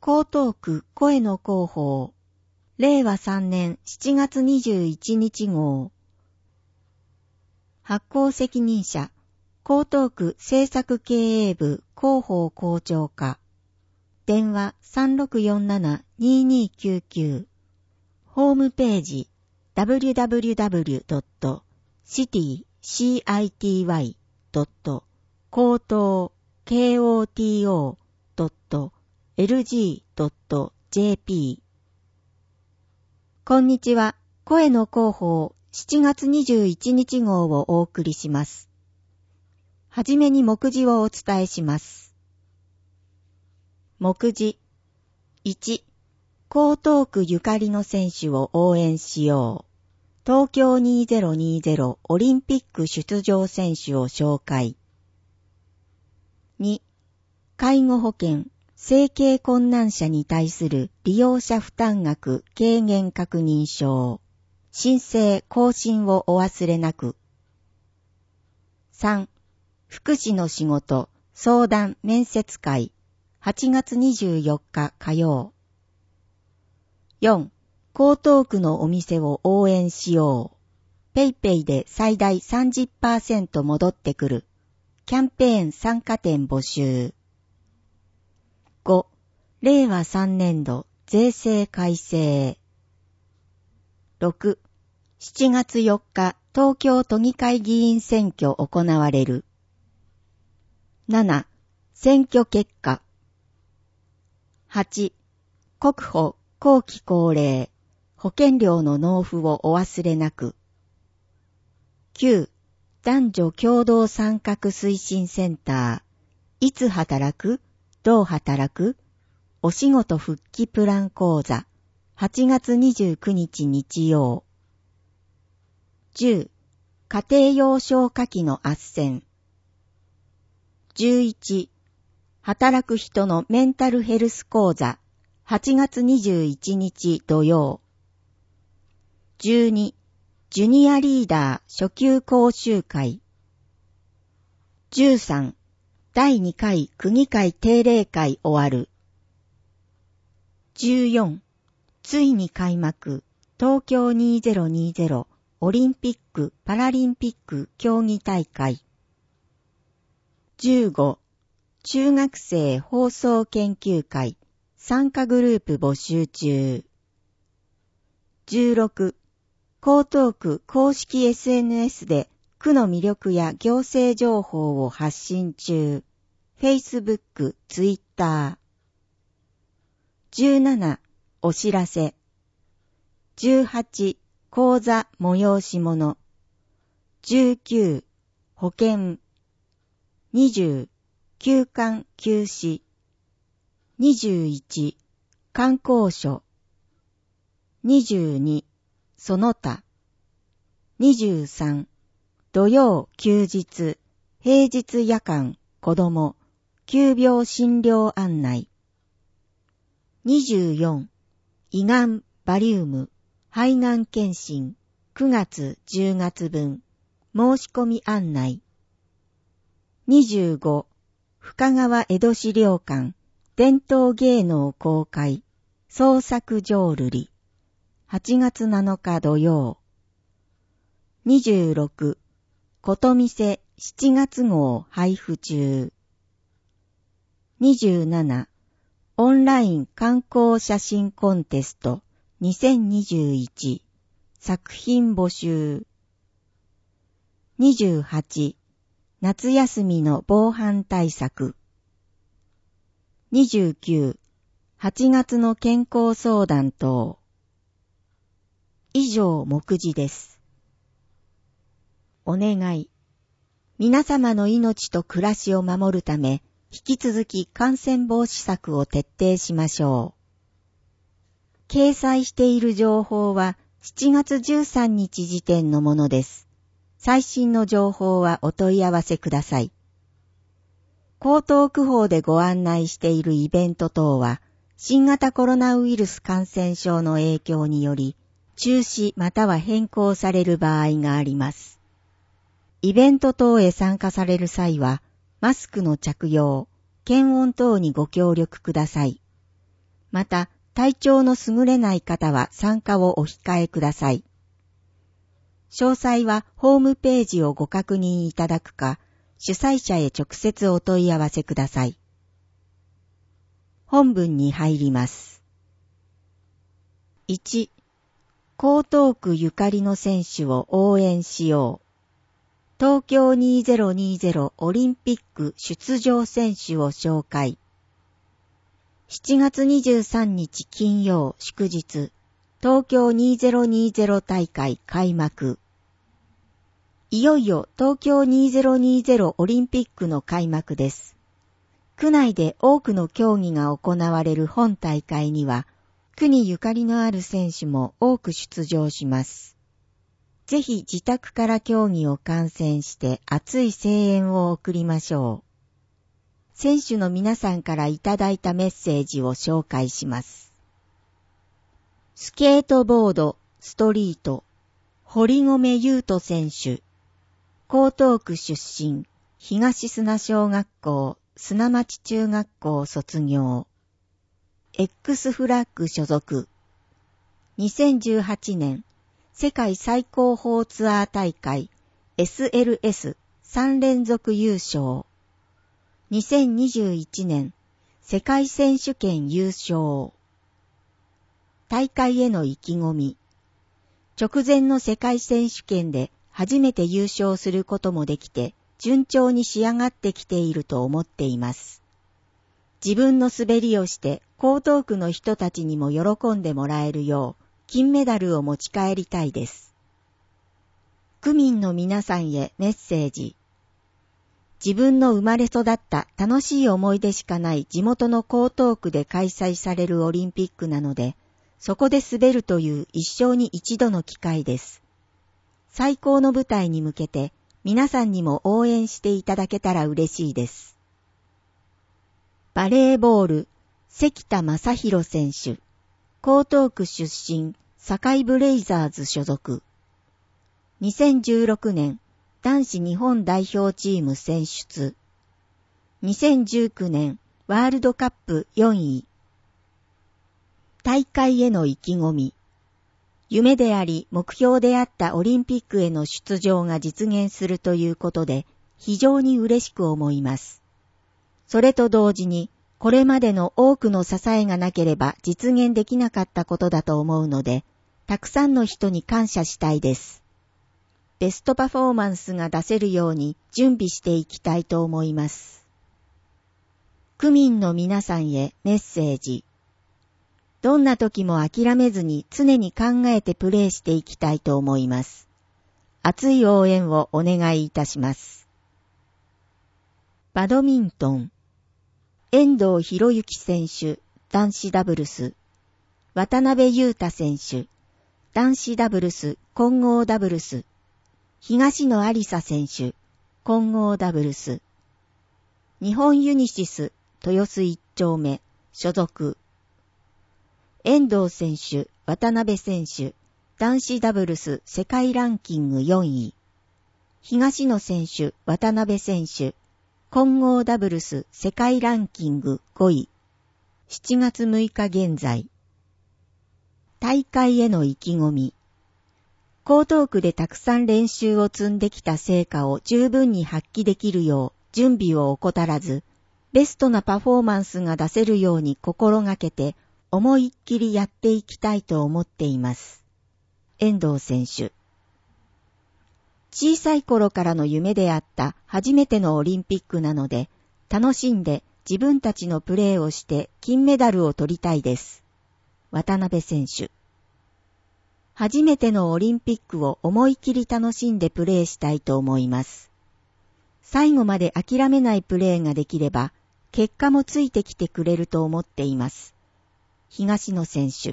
江東区声の広報令和3年7月21日号発行責任者江東区政策経営部広報校長課電話 3647-2299 ホームページ www.city-koto.lg.jp こんにちは。声の広報7月21日号をお送りします。はじめに目次をお伝えします。目次1、江東区ゆかりの選手を応援しよう。東京2020オリンピック出場選手を紹介。2、介護保険、生計困難者に対する利用者負担額軽減確認書。申請更新をお忘れなく。3、福祉の仕事、相談面接会。8月24日火曜。4、江東区のお店を応援しよう。ペイペイで最大 30% 戻ってくる。キャンペーン参加店募集。5、令和3年度税制改正。6、7月4日東京都議会議員選挙行われる。7、選挙結果。8、国保後期高齢保険料の納付をお忘れなく。9、男女共同参画推進センター。いつ働く？どう働く？お仕事復帰プラン講座。8月29日日曜。10、家庭用消火器の斡旋。11、働く人のメンタルヘルス講座。8月21日土曜。12、ジュニアリーダー初級講習会。13、第2回区議会定例会終わる。14、ついに開幕、東京2020オリンピック・パラリンピック競技大会。15、中学生放送研究会、参加グループ募集中。16、江東区公式 SNS で区の魅力や行政情報を発信中。Facebook、Twitter。17、お知らせ。18、講座催し物。19、保険。20、休館休止。21、観光所。22、その他。23、土曜休日、平日夜間、子供、急病診療案内。24、胃がん、バリウム、肺がん検診、9月、10月分、申し込み案内。25、深川江戸資料館、伝統芸能公開、創作浄瑠璃。8月7日土曜。26、ことみせ7月号配布中。27、オンライン観光写真コンテスト2021作品募集。28、夏休みの防犯対策。29、8月の健康相談等。以上目次です。お願い。皆様の命と暮らしを守るため、引き続き感染防止策を徹底しましょう。掲載している情報は7月13日時点のものです。最新の情報はお問い合わせください。江東区法でご案内しているイベント等は、新型コロナウイルス感染症の影響により、中止または変更される場合があります。イベント等へ参加される際は、マスクの着用、検温等にご協力ください。 また、体調の優れない方は参加をお控えください。詳細はホームページをご確認いただくか、主催者へ直接お問い合わせください。本文に入ります。1、江東区ゆかりの選手を応援しよう。東京2020オリンピック出場選手を紹介。7月23日金曜祝日、東京2020大会開幕。いよいよ東京2020オリンピックの開幕です。区内で多くの競技が行われる本大会には、区にゆかりのある選手も多く出場します。ぜひ自宅から競技を観戦して熱い声援を送りましょう。選手の皆さんからいただいたメッセージを紹介します。スケートボード、ストリート、堀米雄斗選手。江東区出身、東砂小学校、砂町中学校卒業。X フラッグ所属。2018年、世界最高峰ツアー大会 SLS3 連続優勝。2021年、世界選手権優勝。大会への意気込み。直前の世界選手権で初めて優勝することもできて、順調に仕上がってきていると思っています。自分の滑りをして江東区の人たちにも喜んでもらえるよう、金メダルを持ち帰りたいです。区民の皆さんへメッセージ。自分の生まれ育った楽しい思い出しかない地元の江東区で開催されるオリンピックなので、そこで滑るという一生に一度の機会です。最高の舞台に向けて皆さんにも応援していただけたら嬉しいです。バレーボール、関田正宏選手、江東区出身、堺ブレイザーズ所属。2016年、男子日本代表チーム選出。2019年、ワールドカップ4位。大会への意気込み。夢であり目標であったオリンピックへの出場が実現するということで非常に嬉しく思います。それと同時にこれまでの多くの支えがなければ実現できなかったことだと思うので、たくさんの人に感謝したいです。ベストパフォーマンスが出せるように準備していきたいと思います。区民の皆さんへメッセージ。どんな時も諦めずに常に考えてプレーしていきたいと思います。熱い応援をお願いいたします。バドミントン。遠藤博之選手、男子ダブルス。渡辺裕太選手、男子ダブルス、混合ダブルス。東野有紗選手、混合ダブルス。日本ユニシス、豊洲一丁目、所属。遠藤選手、渡辺選手、男子ダブルス世界ランキング4位。東野選手、渡辺選手、混合ダブルス世界ランキング5位。7月6日現在。大会への意気込み。江東区でたくさん練習を積んできた成果を十分に発揮できるよう準備を怠らず、ベストなパフォーマンスが出せるように心がけて思いっきりやっていきたいと思っています。遠藤選手。小さい頃からの夢であった初めてのオリンピックなので、楽しんで自分たちのプレーをして金メダルを取りたいです。渡辺選手。初めてのオリンピックを思い切り楽しんでプレーしたいと思います。最後まで諦めないプレーができれば、結果もついてきてくれると思っています。東野選手。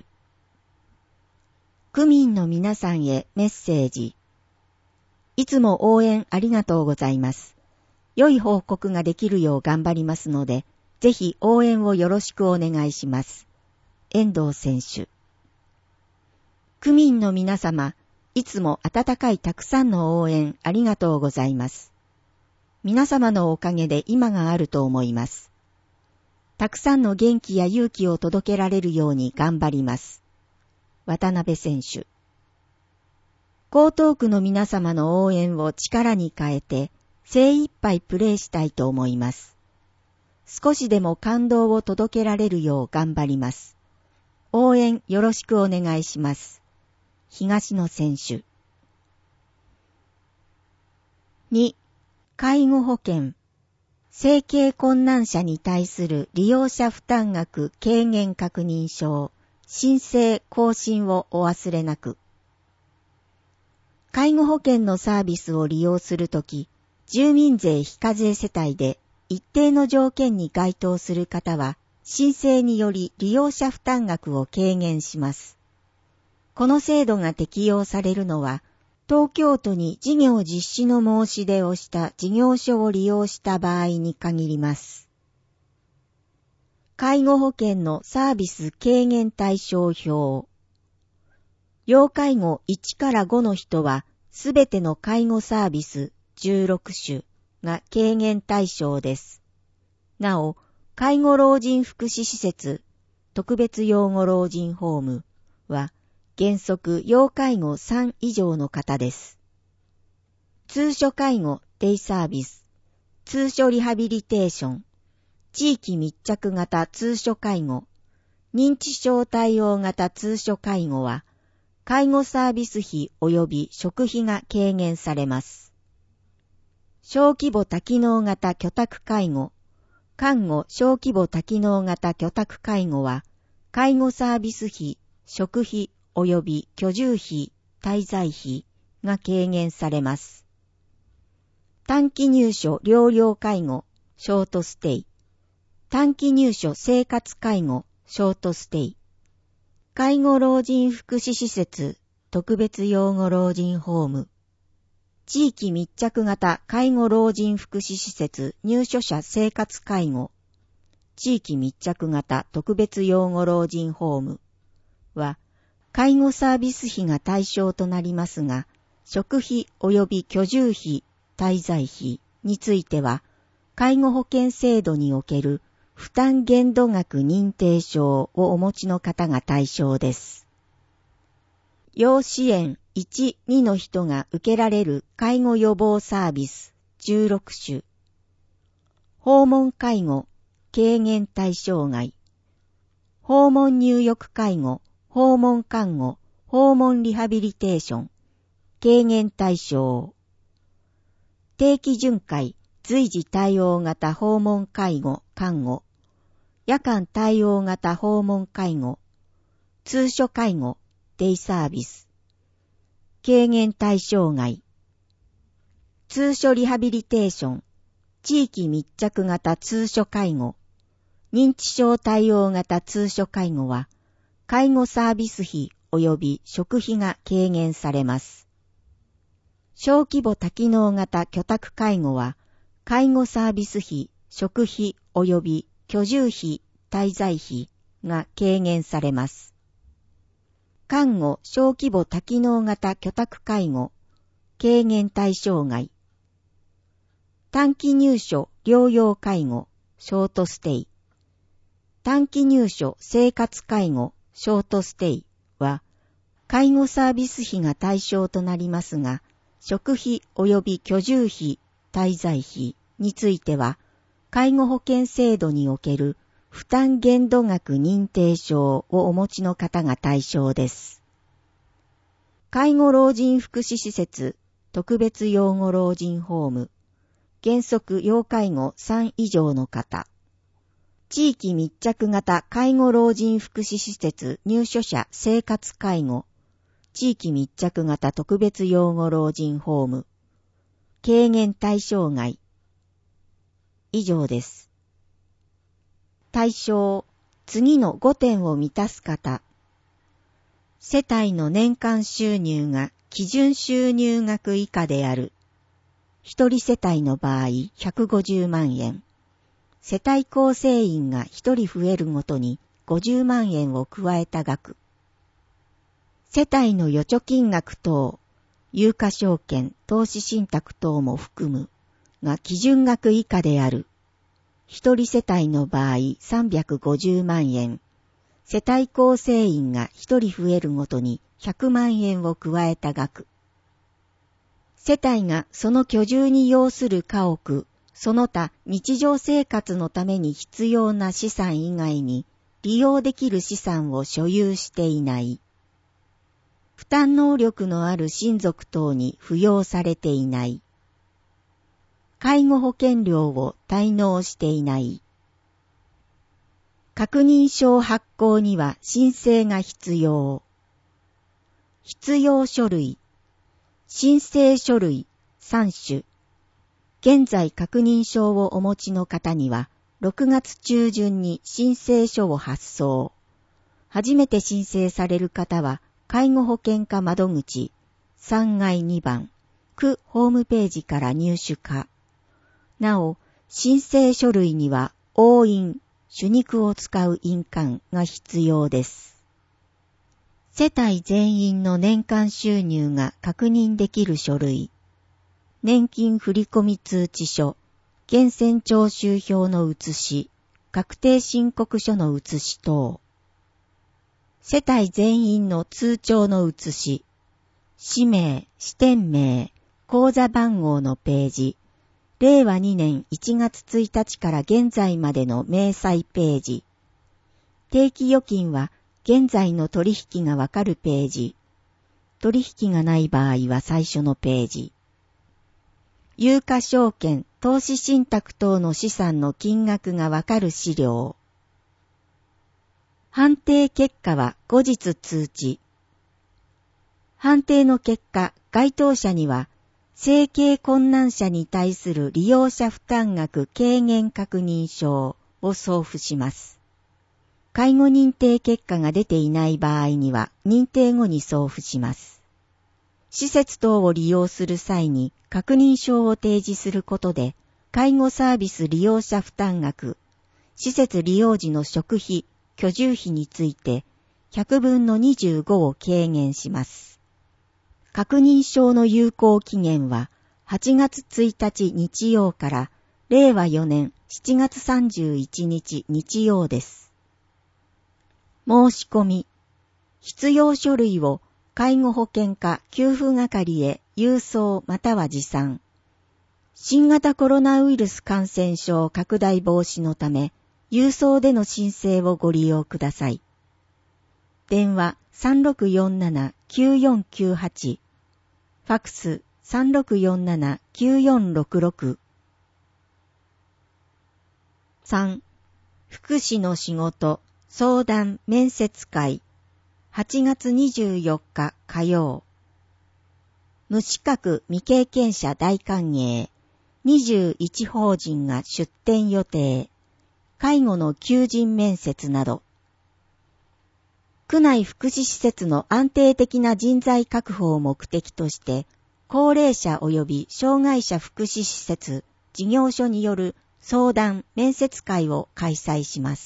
区民の皆さんへメッセージ。いつも応援ありがとうございます。良い報告ができるよう頑張りますので、ぜひ応援をよろしくお願いします。遠藤選手。区民の皆様、いつも温かいたくさんの応援ありがとうございます。皆様のおかげで今があると思います。 たくさんの元気や勇気を届けられるように頑張ります。渡辺選手。江東区の皆様の応援を力に変えて精一杯プレーしたいと思います。少しでも感動を届けられるよう頑張ります。応援よろしくお願いします。東野選手。2、介護保険。生計困難者に対する利用者負担額軽減確認書、申請更新をお忘れなく。介護保険のサービスを利用するとき、住民税非課税世帯で一定の条件に該当する方は、申請により利用者負担額を軽減します。この制度が適用されるのは、東京都に事業実施の申し出をした事業所を利用した場合に限ります。介護保険のサービス軽減対象表。要介護1から5の人は、すべての介護サービス16種が軽減対象です。なお、介護老人福祉施設、特別養護老人ホームは、原則要介護3以上の方です。通所介護デイサービス、通所リハビリテーション、地域密着型通所介護、認知症対応型通所介護は、介護サービス費及び食費が軽減されます。小規模多機能型居宅介護、看護小規模多機能型居宅介護は、介護サービス費、食費及び居住費、滞在費が軽減されます。短期入所療養介護、ショートステイ。短期入所生活介護、ショートステイ。介護老人福祉施設、特別養護老人ホーム。地域密着型介護老人福祉施設入所者生活介護。地域密着型特別養護老人ホームは、介護サービス費が対象となりますが、食費及び居住費、滞在費については、介護保険制度における負担限度額認定証をお持ちの方が対象です。要支援1、2の人が受けられる介護予防サービス16種。訪問介護、軽減対象外。訪問入浴介護、訪問看護、訪問リハビリテーション、軽減対象。定期巡回、随時対応型訪問介護、看護、夜間対応型訪問介護、通所介護、デイサービス、軽減対象外。通所リハビリテーション、地域密着型通所介護、認知症対応型通所介護は、介護サービス費及び食費が軽減されます。小規模多機能型居宅介護は、介護サービス費、食費及び居住費、滞在費が軽減されます。看護小規模多機能型居宅介護、軽減対象外。短期入所療養介護、ショートステイ。短期入所生活介護、ショートステイは、介護サービス費が対象となりますが、食費及び居住費、滞在費については、介護保険制度における負担限度額認定証をお持ちの方が対象です。介護老人福祉施設、特別養護老人ホーム、原則要介護3以上の方、地域密着型介護老人福祉施設入所者生活介護、地域密着型特別養護老人ホーム、軽減対象外。以上です。対象、次の5点を満たす方。世帯の年間収入が基準収入額以下である。一人世帯の場合150万円。世帯構成員が一人増えるごとに50万円を加えた額。世帯の預貯金額等、有価証券、投資信託等も含むが基準額以下である。 一人世帯の場合350万円、世帯構成員が一人増えるごとに100万円を加えた額。世帯がその居住に要する家屋、その他日常生活のために必要な資産以外に利用できる資産を所有していない。負担能力のある親族等に扶養されていない。介護保険料を滞納していない。確認書発行には申請が必要。必要書類、申請書類3種。現在確認書をお持ちの方には6月中旬に申請書を発送。初めて申請される方は介護保険課窓口3階2番区ホームページから入手可。なお、申請書類には押印、手肉を使う印鑑が必要です。世帯全員の年間収入が確認できる書類、年金振込通知書、源泉徴収票の写し、確定申告書の写し等、世帯全員の通帳の写し、氏名、支店名、口座番号のページ、令和2年1月1日から現在までの明細ページ、定期預金は現在の取引がわかるページ、取引がない場合は最初のページ、有価証券、投資信託等の資産の金額がわかる資料、判定結果は後日通知、判定の結果、該当者には生計困難者に対する利用者負担額軽減確認書を送付します。介護認定結果が出ていない場合には認定後に送付します。施設等を利用する際に確認書を提示することで、介護サービス利用者負担額、施設利用時の食費、居住費について100分の25を軽減します。確認書の有効期限は8月1日日曜から令和4年7月31日日曜です。申し込み。必要書類を介護保険課給付係へ郵送または持参。新型コロナウイルス感染症拡大防止のため、郵送での申請をご利用ください。電話3647-9498ファクス 3647-9466 3. 福祉の仕事相談面接会8月24日火曜無資格未経験者大歓迎21法人が出展予定介護の求人面接など区内福祉施設の安定的な人材確保を目的として、高齢者及び障害者福祉施設、事業所による相談・面接会を開催します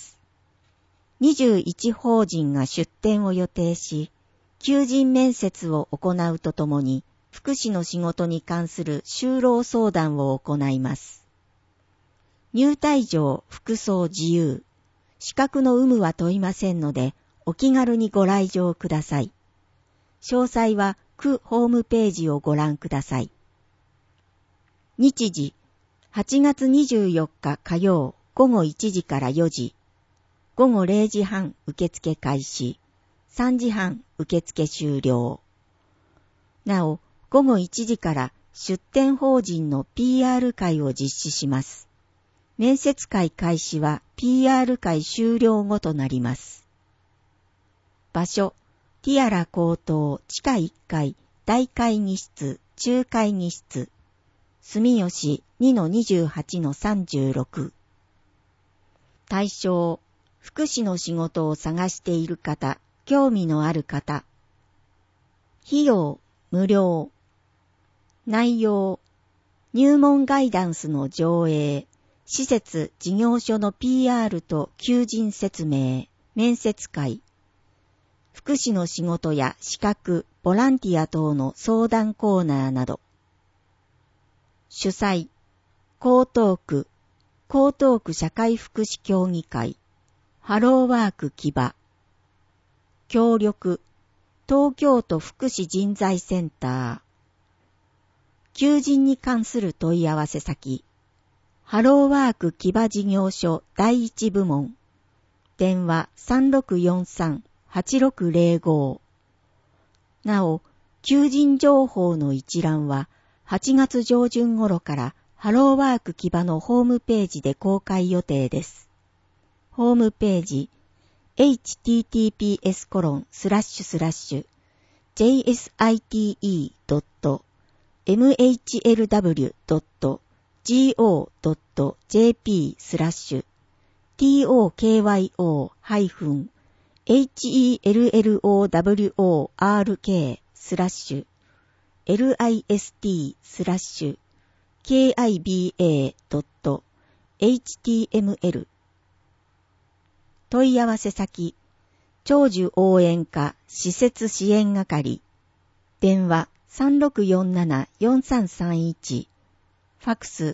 。21法人が出展を予定し、求人面接を行うとともに、福祉の仕事に関する就労相談を行います。入退場、服装自由、資格の有無は問いませんので、お気軽にご来場ください。詳細は区ホームページをご覧ください。日時、8月24日火曜午後1時から4時、午後0時半受付開始、3時半受付終了。なお、午後1時から出展法人の PR 会を実施します。面接会開始は PR 会終了後となります。場所、ティアラ高等地下1階大会議室中会議室住吉 2-28-36 対象、福祉の仕事を探している方、興味のある方費用、無料内容、入門ガイダンスの上映施設事業所の PR と求人説明面接会福祉の仕事や資格、ボランティア等の相談コーナーなど。主催、江東区、 江東区社会福祉協議会、ハローワーク木場。協力、東京都福祉人材センター。求人に関する問い合わせ先、ハローワーク木場事業所第一部門。電話3643-8605。なお、求人情報の一覧は8月上旬頃からハローワーク木場のホームページで公開予定です。ホームページ https://jsitee.jp/tokyo-list/kiba.html 問い合わせ先、長寿応援課施設支援係、電話3647-4331、ファクス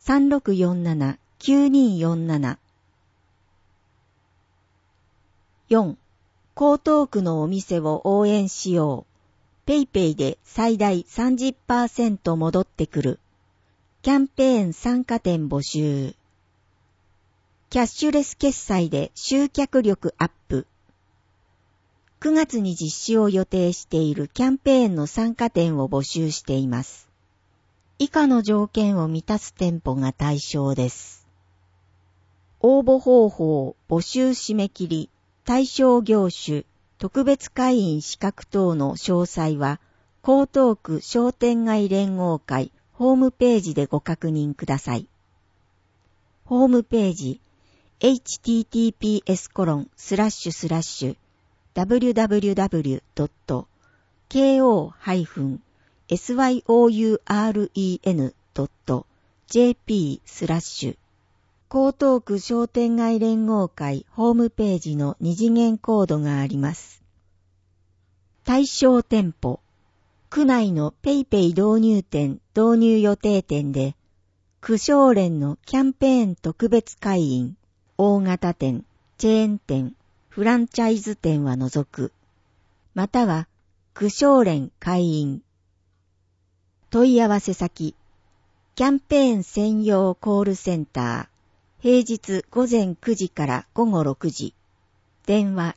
3647-9247。4. 江東区のお店を応援しよう。ペイペイで最大 30% 戻ってくる。キャンペーン参加店募集。キャッシュレス決済で集客力アップ。9月に実施を予定しているキャンペーンの参加店を募集しています。以下の条件を満たす店舗が対象です。応募方法、募集締め切り、対象業種、特別会員資格等の詳細は、江東区商店街連合会ホームページでご確認ください。ホームページ、https://www.ko-syuren.jp/ 江東区商店街連合会ホームページの二次元コードがあります。対象店舗、区内のペイペイ導入店導入予定店で、区商連のキャンペーン特別会員、大型店、チェーン店、フランチャイズ店は除く、または区商連会員。問い合わせ先、キャンペーン専用コールセンター、平日午前9時から午後6時、電話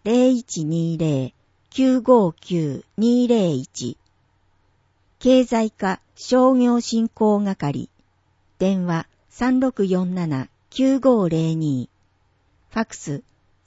0120-959-201。経済課商業振興係、電話3647-9502。ファクス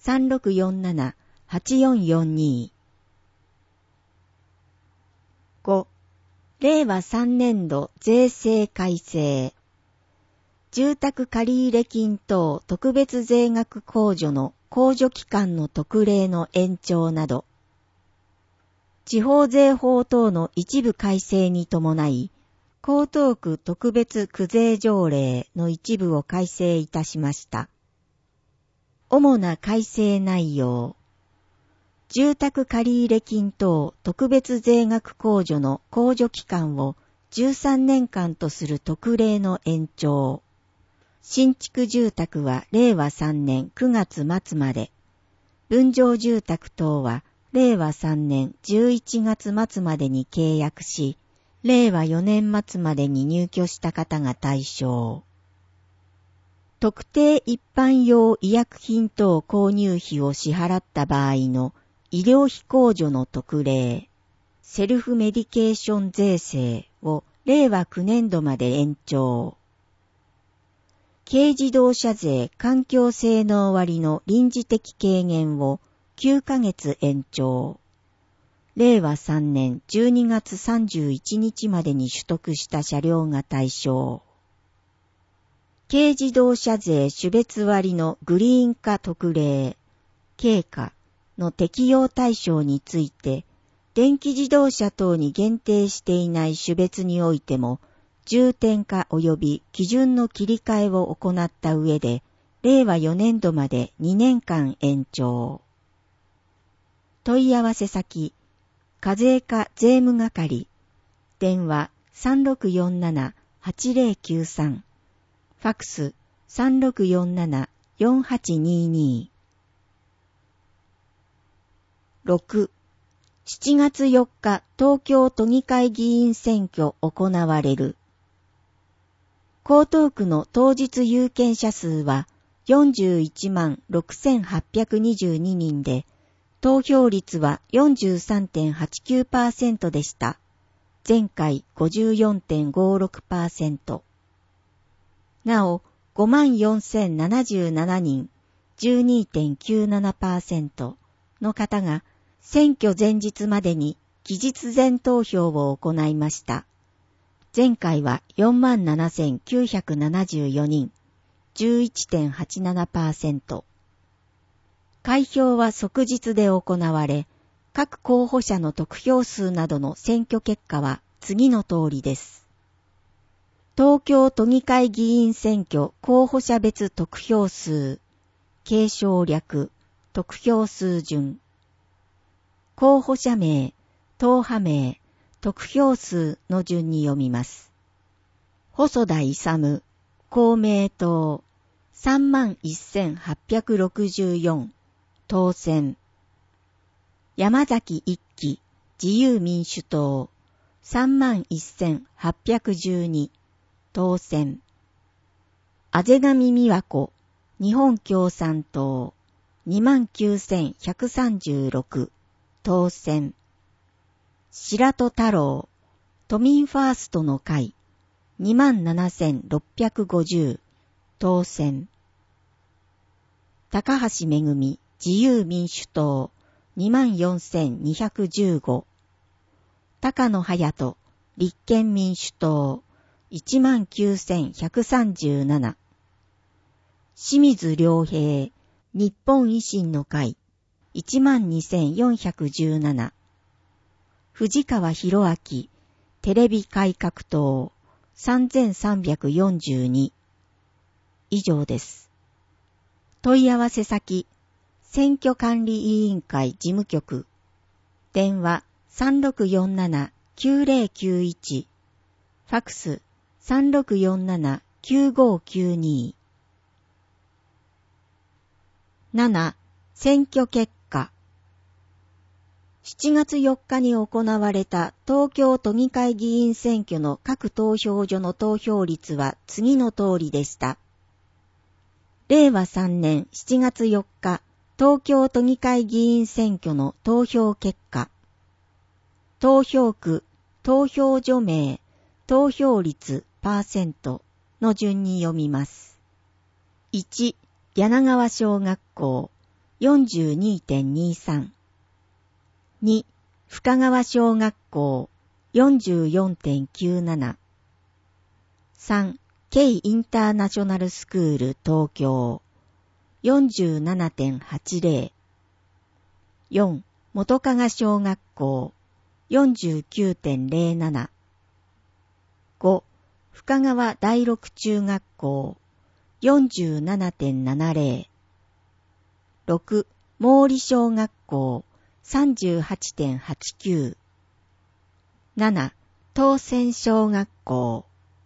3647-8442。5. 令和3年度税制改正。住宅借入金等特別税額控除の控除期間の特例の延長など、地方税法等の一部改正に伴い、江東区特別区税条例の一部を改正いたしました。主な改正内容。住宅借入金等特別税額控除の控除期間を13年間とする特例の延長。新築住宅は令和3年9月末まで、分譲住宅等は令和3年11月末までに契約し、令和4年末までに入居した方が対象。特定一般用医薬品等購入費を支払った場合の医療費控除の特例、セルフメディケーション税制を令和9年度まで延長。軽自動車税環境性能割の臨時的軽減を9ヶ月延長。令和3年12月31日までに取得した車両が対象。軽自動車税種別割のグリーン化特例、軽化の適用対象について、電気自動車等に限定していない種別においても、重点化及び基準の切り替えを行った上で、令和4年度まで2年間延長。問い合わせ先、課税課税務係、電話3647-8093、ファクス 3647-4822。6. 7月4日東京都議会議員選挙行われる。江東区の当日有権者数は41万6822人で、投票率は 43.89% でした。前回 54.56%。なお、54,077人 12.97% の方が選挙前日までに期日前投票を行いました。前回は 47,974 人 11.87%。開票は即日で行われ、各候補者の得票数などの選挙結果は次の通りです。東京都議会議員選挙候補者別得票数、継承略、得票数順。候補者名、党派名、得票数の順に読みます。細田勇、公明党、31,864、当選。山崎一騎、自由民主党、31,812、当選。あぜがみみわこ、日本共産党、29,136、当選。白戸太郎、都民ファーストの会、27,650、当選。高橋めぐみ、自由民主党、24,215。高野隼人、立憲民主党、19,137。清水良平、日本維新の会、12,417。藤川博明、テレビ改革党、3,342。以上です。問い合わせ先、選挙管理委員会事務局、電話3647-9091、ファクス3647-9592。7. 選挙結果。7月4日に行われた東京都議会議員選挙の各投票所の投票率は次の通りでした。令和3年7月4日東京都議会議員選挙の投票結果。投票区、投票所名、投票率%の順に読みます。1、柳川小学校 42.23。2、深川小学校 44.97。3、K インターナショナルスクール東京 47.80。4、元加賀小学校 49.07。5、深川第六中学校 47.70。6、毛利小学校 38.89。7、東泉小学校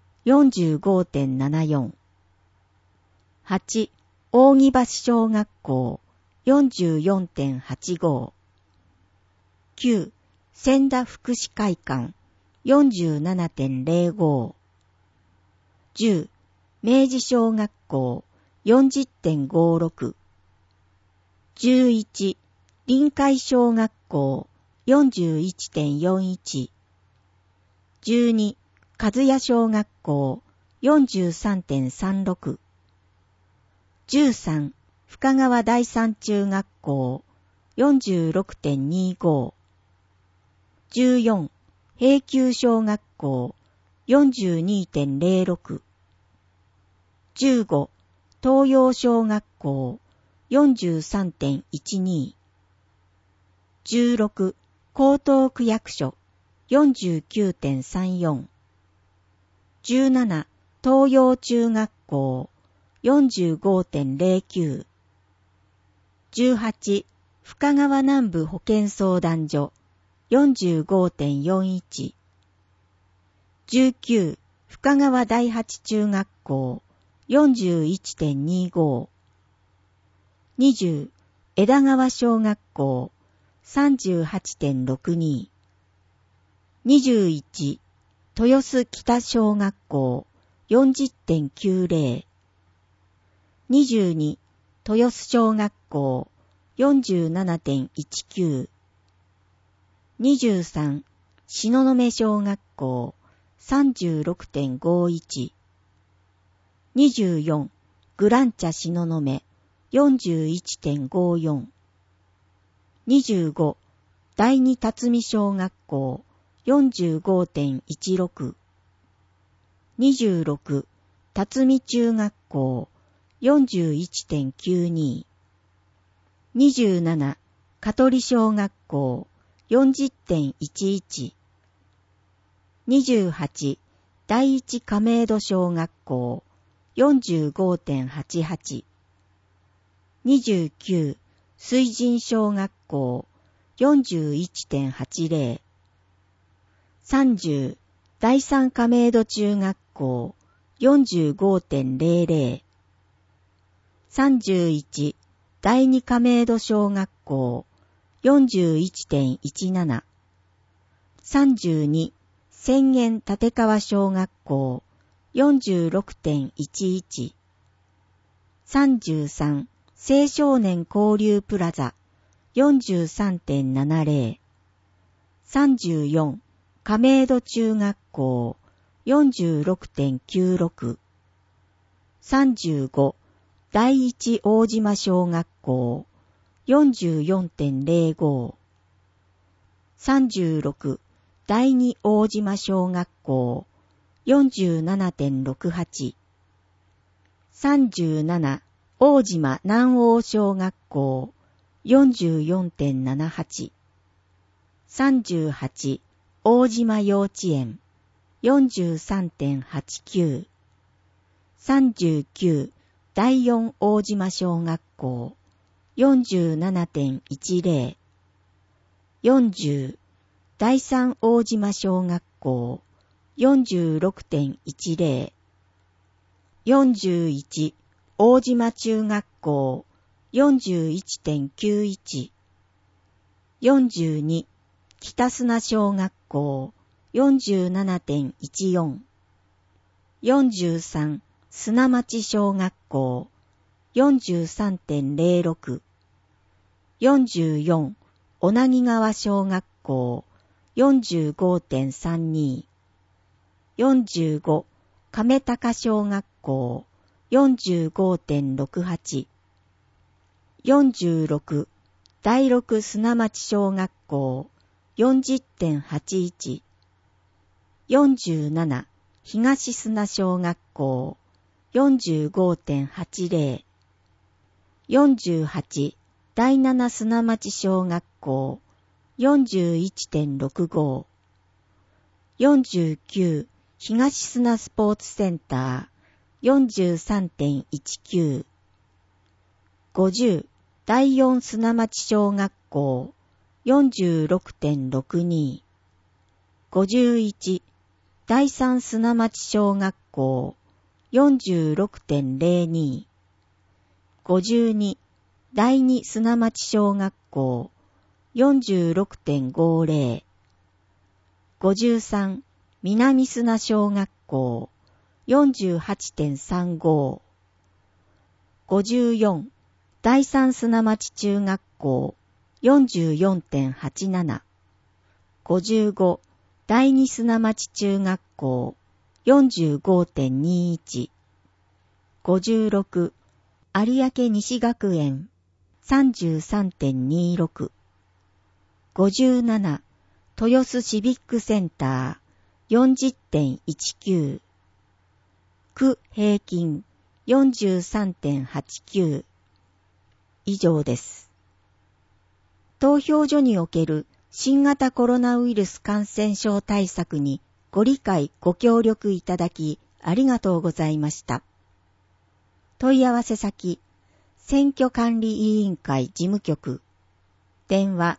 45.74。8、扇橋小学校 44.85。9、千田福祉会館 47.05。10、明治小学校 40.56。11、臨海小学校 41.41。12、和也小学校 43.36。13、深川第三中学校 46.25。14、平丘小学校 42.06。15、東洋小学校 43.12。16、江東区役所 49.34。17、東洋中学校 45.09。18、深川南部保健相談所 45.41。19、深川第八中学校 41.25 20枝川小学校 38.62 21豊洲北小学校 40.90 22豊洲小学校 47.19 23東雲小学校 36.51 24グランチャ東雲 41.54 25第二辰巳小学校 45.16 26辰巳中学校 41.92 27香取小学校 40.11 28第一亀戸小学校 45.88 29水神小学校 41.80 30第三亀戸中学校 45.00 31第二亀戸小学校 41.17 32浅間立川小学校 46.11 33青少年交流プラザ 43.70 34亀戸中学校 46.96 35第一大島小学校 44.05 36第二大島小学校 47.68 37大島南大小学校 44.78 38大島幼稚園 43.89 39第四大島小学校 47.10 40第三大島小学校 46.10 41大島中学校 41.91 42北砂小学校 47.14 43砂町小学校 43.06 44小名木川小学校 45.32 45亀高小学校 45.68 46第六砂町小学校 40.81 47東砂小学校 45.80 48第七砂町小学校 41.65 49東砂スポーツセンター 43.19 50第四砂町小学校 46.62 51第三砂町小学校 46.02 52第二砂町小学校 46.50 53南砂小学校 48.35 54第三砂町中学校 44.87 55第二砂町中学校 45.21 56有明西学園 33.26 57豊洲シビックセンター 40.19 区平均 43.89 以上です。投票所における新型コロナウイルス感染症対策にご理解ご協力いただきありがとうございました。問い合わせ先、選挙管理委員会事務局、電話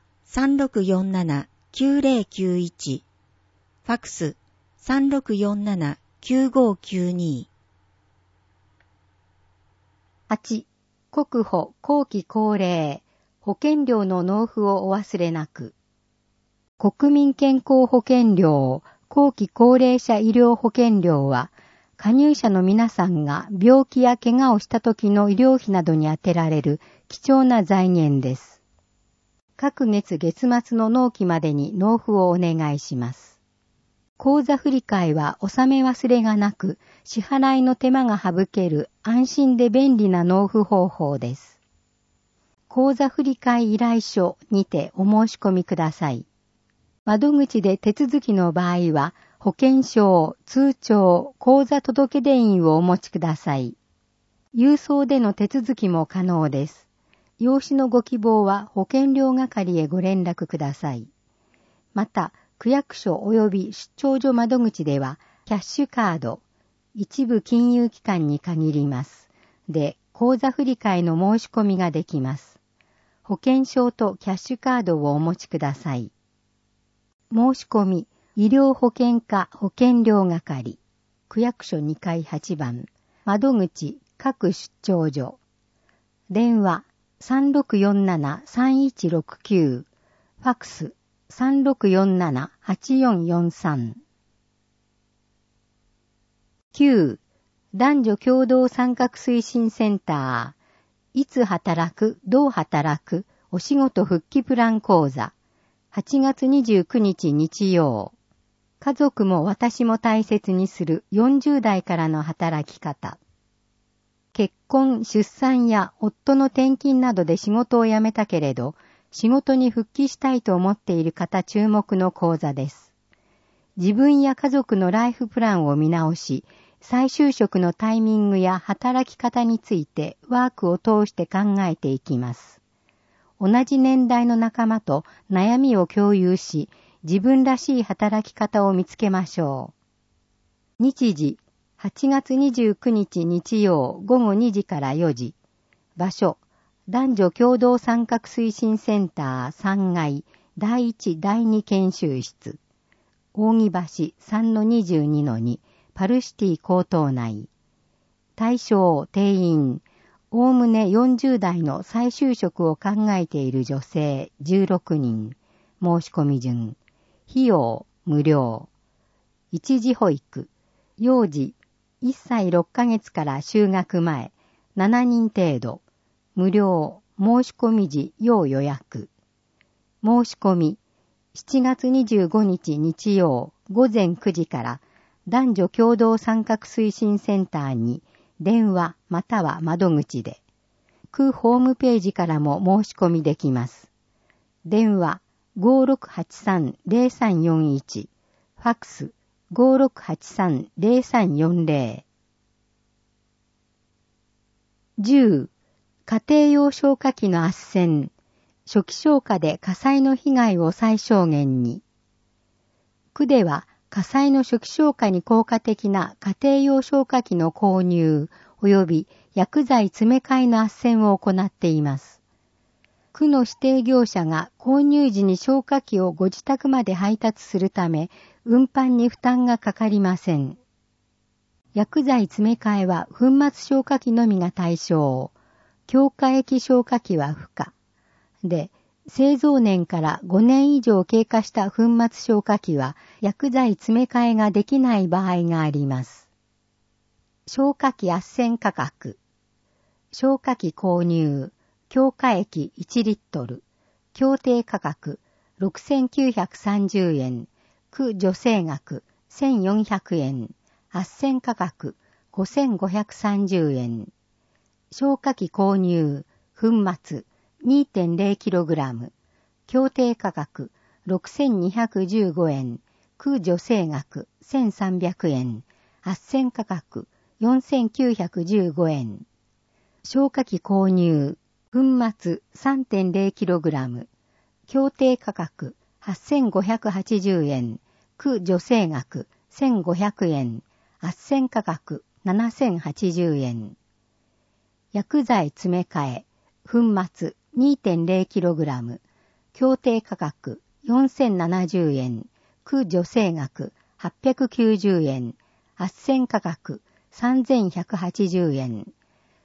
3647-9091、ファクス 3647-9592 8、国保後期高齢、保険料の納付をお忘れなく。国民健康保険料、後期高齢者医療保険料は、加入者の皆さんが病気や怪我をした時の医療費などに充てられる貴重な財源です。各月月末の納期までに納付をお願いします。口座振替は納め忘れがなく、支払いの手間が省ける安心で便利な納付方法です。口座振替依頼書にてお申し込みください。窓口で手続きの場合は、保険証、通帳、口座届出印をお持ちください。郵送での手続きも可能です。用紙のご希望は保険料係へご連絡ください。また、区役所及び出張所窓口では、キャッシュカード、一部金融機関に限ります。で、口座振替の申し込みができます。保険証とキャッシュカードをお持ちください。申し込み、医療保険課保険料係、区役所2階8番、窓口各出張所。電話3647-3169、ファックス3647-8443。9. 男女共同参画推進センター、いつ働く、どう働く、お仕事復帰プラン講座、8月29日日曜。家族も私も大切にする40代からの働き方。結婚、出産や夫の転勤などで仕事を辞めたけれど、仕事に復帰したいと思っている方注目の講座です。自分や家族のライフプランを見直し、再就職のタイミングや働き方についてワークを通して考えていきます。同じ年代の仲間と悩みを共有し、自分らしい働き方を見つけましょう。日時、8月29日日曜午後2時から4時。場所、男女共同参画推進センター3階第1第2研修室。扇橋 3-22-2 パルシティ高等内。対象、定員、おおむね40代の再就職を考えている女性16人。申し込み順。費用、無料。一時保育。幼児、1歳6ヶ月から就学前、7人程度。無料、申し込み時、要予約。申し込み、7月25日日曜午前9時から男女共同参画推進センターに電話または窓口で。区ホームページからも申し込みできます。電話 5683-0341、ファックス 5683-0340。10. 家庭用消火器の斡旋。初期消火で火災の被害を最小限に。区では火災の初期消火に効果的な家庭用消火器の購入及び薬剤詰め替えの斡旋を行っています。区の指定業者が購入時に消火器をご自宅まで配達するため、運搬に負担がかかりません。薬剤詰め替えは粉末消火器のみが対象。強化液消火器は不可。で、製造年から5年以上経過した粉末消火器は薬剤詰め替えができない場合があります。消火器斡旋価格。消火器購入。強化液1リットル。協定価格6930円。区助成額1400円。斡旋価格5530円。消火器購入。粉末 2.0kg。協定価格6215円。区助成額1300円。斡旋価格4915円。消火器購入。粉末 3.0kg。協定価格8580円。区助成額1500円。斡旋価格7080円。薬剤詰め替え。粉末 2.0kg。協定価格4070円。区助成額890円。斡旋価格3180円。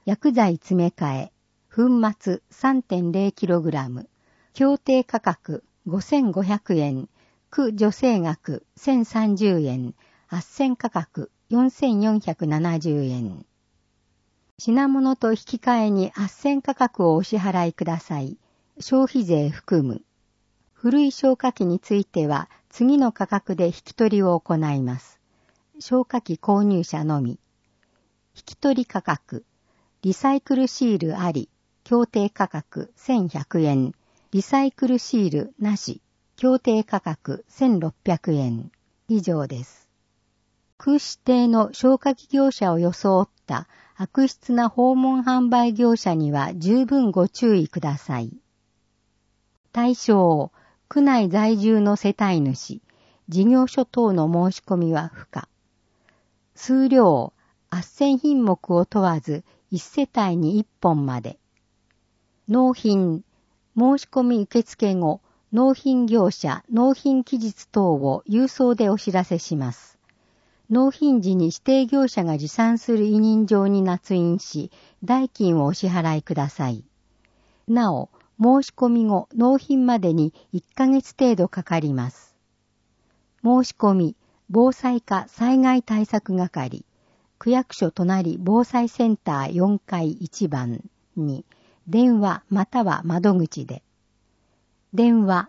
薬剤詰め替え、粉末 3.0kg、協定価格5500円、区助成額1030円、斡旋価格4470円。品物と引き換えに斡旋価格をお支払いください。消費税含む。古い消火器については次の価格で引き取りを行います。消火器購入者のみ。引き取り価格。リサイクルシールあり、協定価格1100円。リサイクルシールなし、協定価格1600円。以上です。区指定の消火器業者を装った悪質な訪問販売業者には十分ご注意ください。対象、区内在住の世帯主、事業所等の申し込みは不可。数量、斡旋品目を問わず、一世帯に1本まで。納品、申し込み受付後、納品業者、納品期日等を郵送でお知らせします。納品時に指定業者が持参する委任状に捺印し、代金をお支払いください。なお、申し込み後、納品までに1ヶ月程度かかります。申し込み、防災課災害対策係、区役所隣防災センター4階1番に、電話または窓口で。電話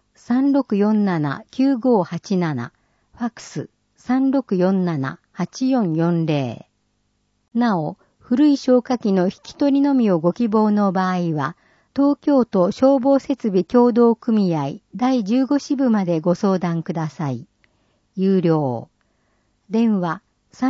3647-9587、ファクス3647-8440。なお、古い消火器の引き取りのみをご希望の場合は、東京都消防設備協同組合第15支部までご相談ください。有料。電話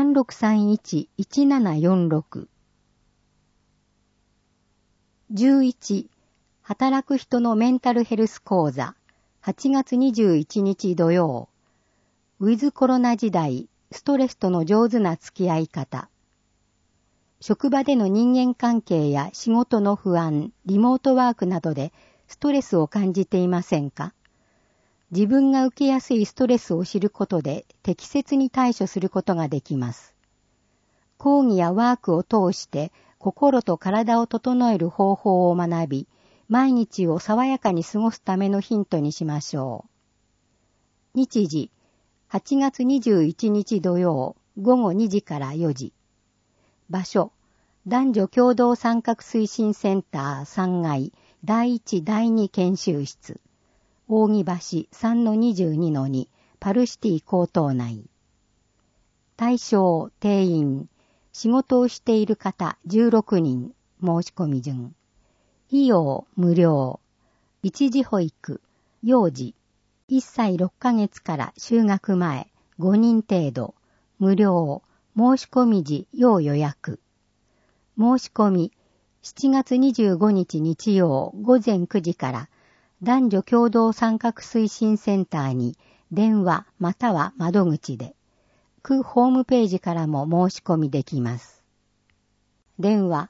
3631-1746。11. 働く人のメンタルヘルス講座8月21日土曜。ウィズコロナ時代、ストレスとの上手な付き合い方。職場での人間関係や仕事の不安、リモートワークなどでストレスを感じていませんか？自分が受けやすいストレスを知ることで適切に対処することができます。講義やワークを通して心と体を整える方法を学び、毎日を爽やかに過ごすためのヒントにしましょう。日時、8月21日土曜、午後2時から4時。場所、男女共同参画推進センター3階第1第2研修室。扇橋 3-22-2 パルシティ高等内。対象、定員、仕事をしている方16人、申し込み順。費用、無料。一時保育、幼児、1歳6ヶ月から就学前、5人程度、無料。申し込み時、要予約。申し込み、7月25日日曜午前9時から男女共同参画推進センターに電話または窓口で、区ホームページからも申し込みできます。電話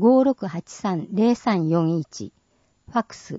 5683-0341、ファクス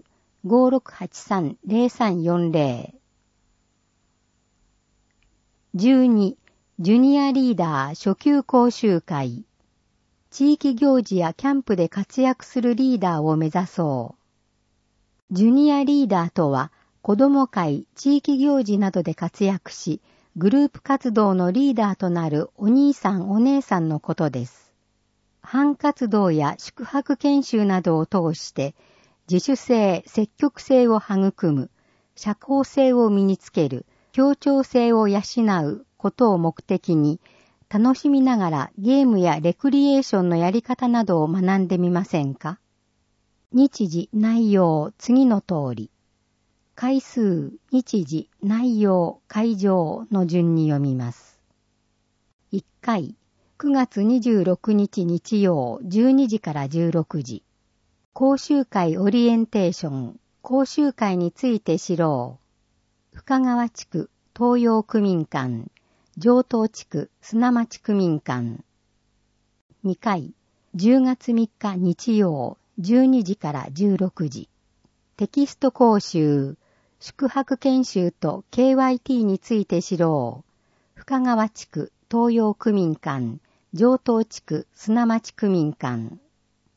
5683-0340。12. ジュニアリーダー初級講習会。地域行事やキャンプで活躍するリーダーを目指そう。ジュニアリーダーとは、子ども会、地域行事などで活躍し、グループ活動のリーダーとなるお兄さんお姉さんのことです。班活動や宿泊研修などを通して、自主性、積極性を育む、社交性を身につける、協調性を養うことを目的に、楽しみながらゲームやレクリエーションのやり方などを学んでみませんか？日時、内容、次の通り。回数、日時、内容、会場の順に読みます。1回、9月26日日曜12時から16時。講習会オリエンテーション、講習会について知ろう。深川地区、東洋区民館。城東地区砂町区民館。2回、10月3日日曜12時から16時。テキスト講習、宿泊研修と KYT について知ろう。深川地区東洋区民館、城東地区砂町区民館。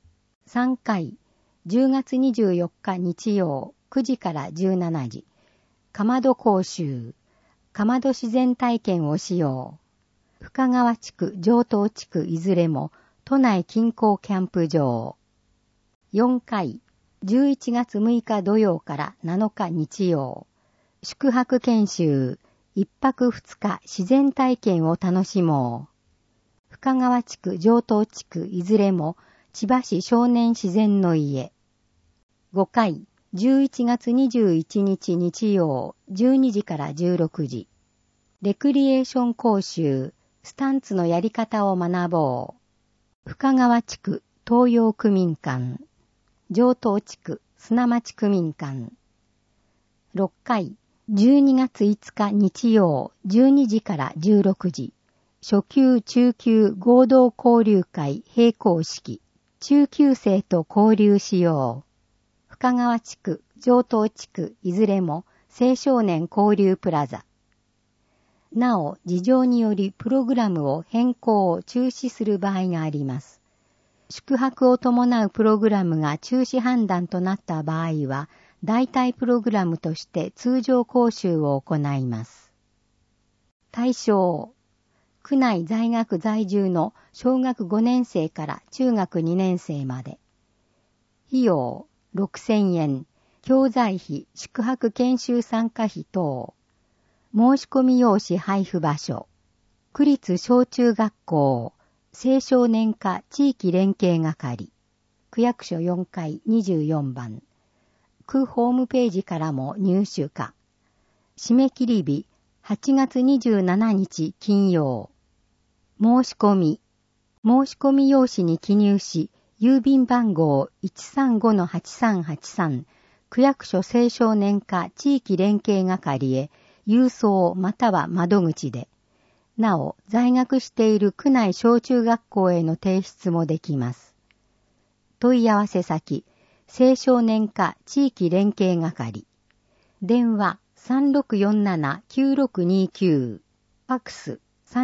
3回、10月24日日曜9時から17時、かまど講習、かまど自然体験をしよう。深川地区、城東地区いずれも都内近郊キャンプ場。4回、11月6日土曜から7日日曜。宿泊研修、1泊2日自然体験を楽しもう。深川地区、城東地区いずれも千葉市少年自然の家。5回、11月21日日曜、12時から16時。レクリエーション講習、スタンツのやり方を学ぼう。深川地区、東洋区民館。城東地区、砂町区民館。6回、12月5日日曜、12時から16時。初級中級合同交流会閉講式。中級生と交流しよう。深川地区、城東地区いずれも青少年交流プラザ。なお、事情によりプログラムを変更・中止する場合があります。宿泊を伴うプログラムが中止判断となった場合は、代替プログラムとして通常講習を行います。対象、区内在学在住の小学5年生から中学2年生まで。費用、6000円、教材費、宿泊研修参加費等。申し込み用紙配布場所。区立小中学校、青少年課地域連携係。区役所4階24番。区ホームページからも入手可。締め切り日、8月27日金曜。申し込み用紙に記入し、郵便番号 135-8383 区役所青少年課地域連携係へ郵送または窓口で、なお在学している区内小中学校への提出もできます。問い合わせ先、青少年課地域連携係。電話 3647-9629。ファックス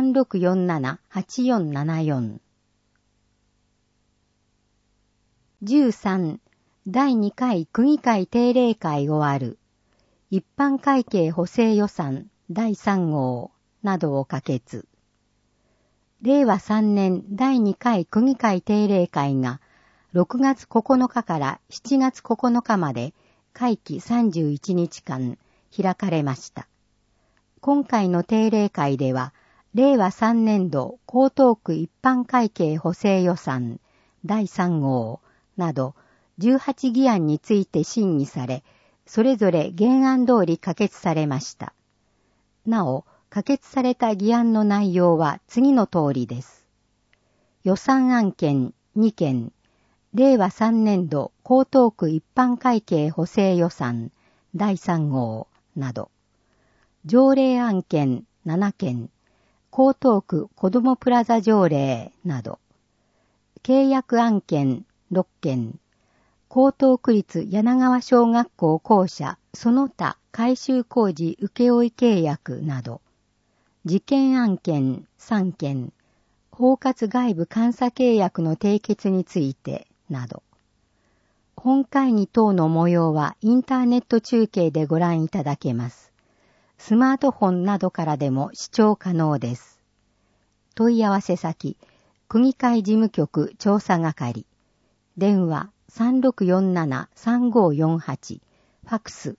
3647-8474。13. 第2回区議会定例会終わる。一般会計補正予算第3号などを可決。令和3年第2回区議会定例会が6月9日から7月9日まで会期31日間開かれました。今回の定例会では、令和3年度江東区一般会計補正予算第3号など18議案について審議され、それぞれ原案通り可決されました。なお、可決された議案の内容は次の通りです。予算案件2件、令和3年度江東区一般会計補正予算第3号など、条例案件7件、江東区子どもプラザ条例など、契約案件6件、江東区立柳川小学校校舎その他改修工事請負契約など、事件案件3件、包括外部監査契約の締結についてなど、本会議等の模様はインターネット中継でご覧いただけます。スマートフォンなどからでも視聴可能です。問い合わせ先、区議会事務局調査係。電話 3647-3548。ファックス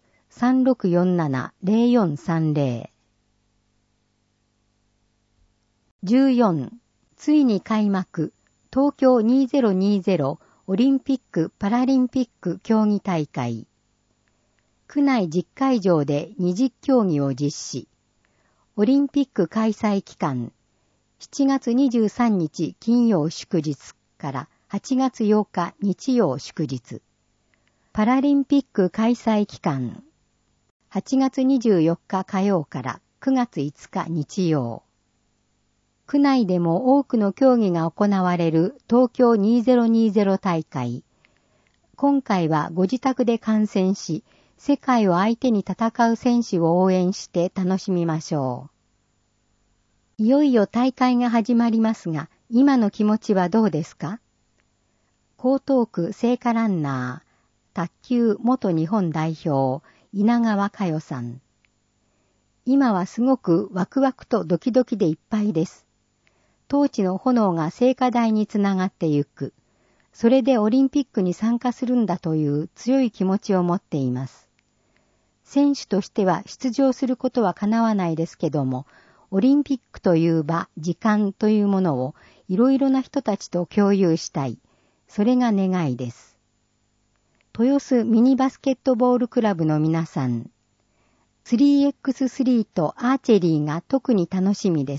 3647-0430。14. ついに開幕、東京2020オリンピック・パラリンピック競技大会。区内10会場で20競技を実施。オリンピック開催期間、7月23日金曜祝日から8月8日日曜祝日。パラリンピック開催期間、8月24日火曜から9月5日日曜。区内でも多くの競技が行われる東京2020大会。今回はご自宅で観戦し、世界を相手に戦う選手を応援して楽しみましょう。いよいよ大会が始まりますが、今の気持ちはどうですか？ 江東区聖火ランナー、卓球元日本代表、稲川佳代さん。今はすごくワクワクとドキドキでいっぱいです。トーチの炎が聖火台につながってゆく。それでオリンピックに参加するんだという強い気持ちを持っています。選手としては出場することは叶わないですけども、オリンピックという場、時間というものをいろいろな人たちと共有したい。それが願いです。豊洲ミニバスケットボールクラブの皆さん、3x3 とアーチェリーが特に楽しみです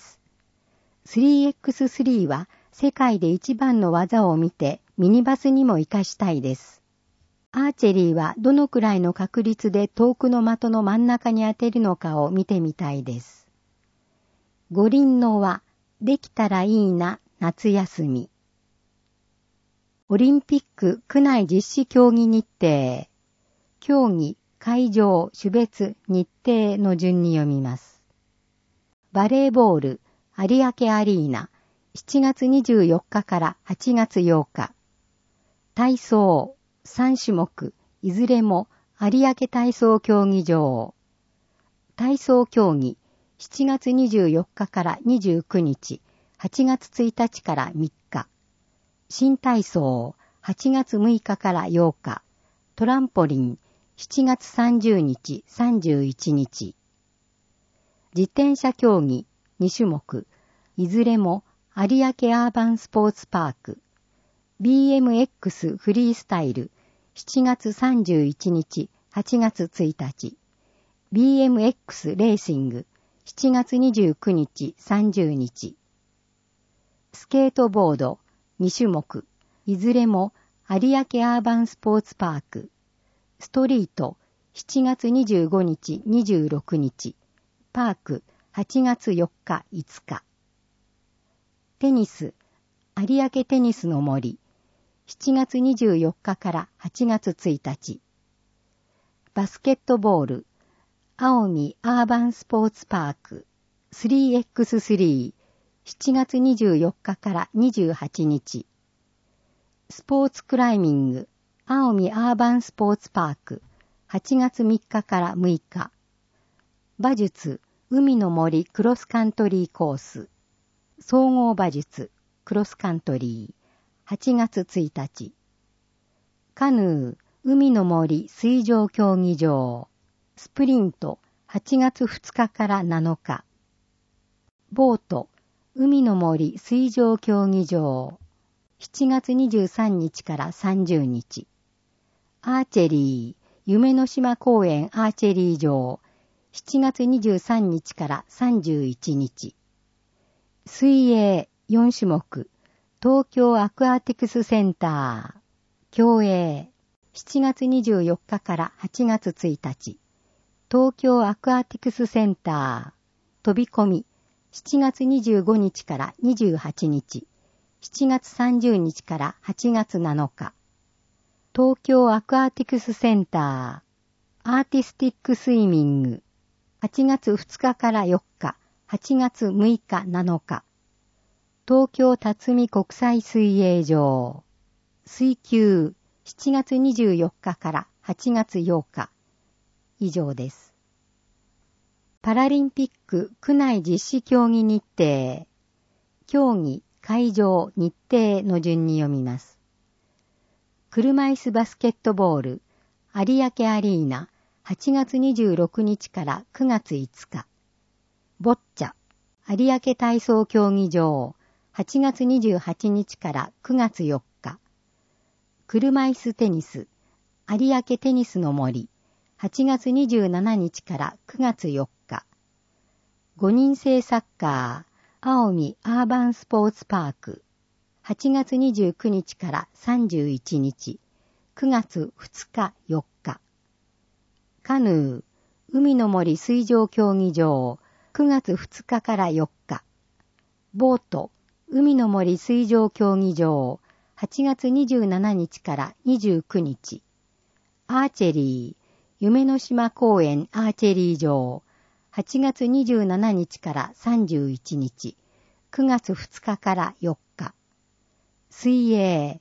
。3x3 は世界で一番の技を見てミニバスにも活かしたいです。アーチェリーはどのくらいの確率で遠くの的の真ん中に当てるのかを見てみたいです。五輪の輪、できたらいいな、夏休み。オリンピック区内実施競技日程。競技、会場、種別、日程の順に読みます。バレーボール、有明アリーナ、7月24日から8月8日。体操、3種目、いずれも有明体操競技場。体操競技、7月24日から29日、8月1日から3日。新体操、8月6日から8日。トランポリン、7月30日、31日。自転車競技、2種目、いずれも有明アーバンスポーツパーク。BMX フリースタイル、7月31日、8月1日。BMX レーシング、7月29日、30日。スケートボード、2種目、いずれも有明アーバンスポーツパーク。ストリート、7月25日、26日。パーク、8月4日、5日。テニス、有明テニスの森。7月24日から8月1日。バスケットボール、青海アーバンスポーツパーク。3x3、7月24日から28日。スポーツクライミング、青海アーバンスポーツパーク、8月3日から6日。馬術、海の森クロスカントリーコース。総合馬術、クロスカントリー、8月1日。カヌー、海の森水上競技場。スプリント、8月2日から7日。ボート、海の森水上競技場。7月23日から30日。アーチェリー、夢の島公園アーチェリー場。7月23日から31日。水泳4種目。東京アクアティクスセンター。競泳。7月24日から8月1日。東京アクアティクスセンター。飛び込み。7月25日から28日。7月30日から8月7日。東京アクアティクスセンター。アーティスティックスイミング。8月2日から4日。8月6日7日。東京辰巳国際水泳場。水球。7月24日から8月8日。以上です。パラリンピック区内実施競技日程。競技、会場、日程の順に読みます。車椅子バスケットボール、有明アリーナ、8月26日から9月5日。ボッチャ、有明体操競技場、8月28日から9月4日。車椅子テニス、有明テニスの森、8月27日から9月4日。5人制サッカー、青海アーバンスポーツパーク、8月29日から31日、9月2日4日。カヌー、海の森水上競技場、9月2日から4日。ボート、海の森水上競技場、8月27日から29日。アーチェリー、夢の島公園アーチェリー場、8月27日から31日。9月2日から4日。水泳、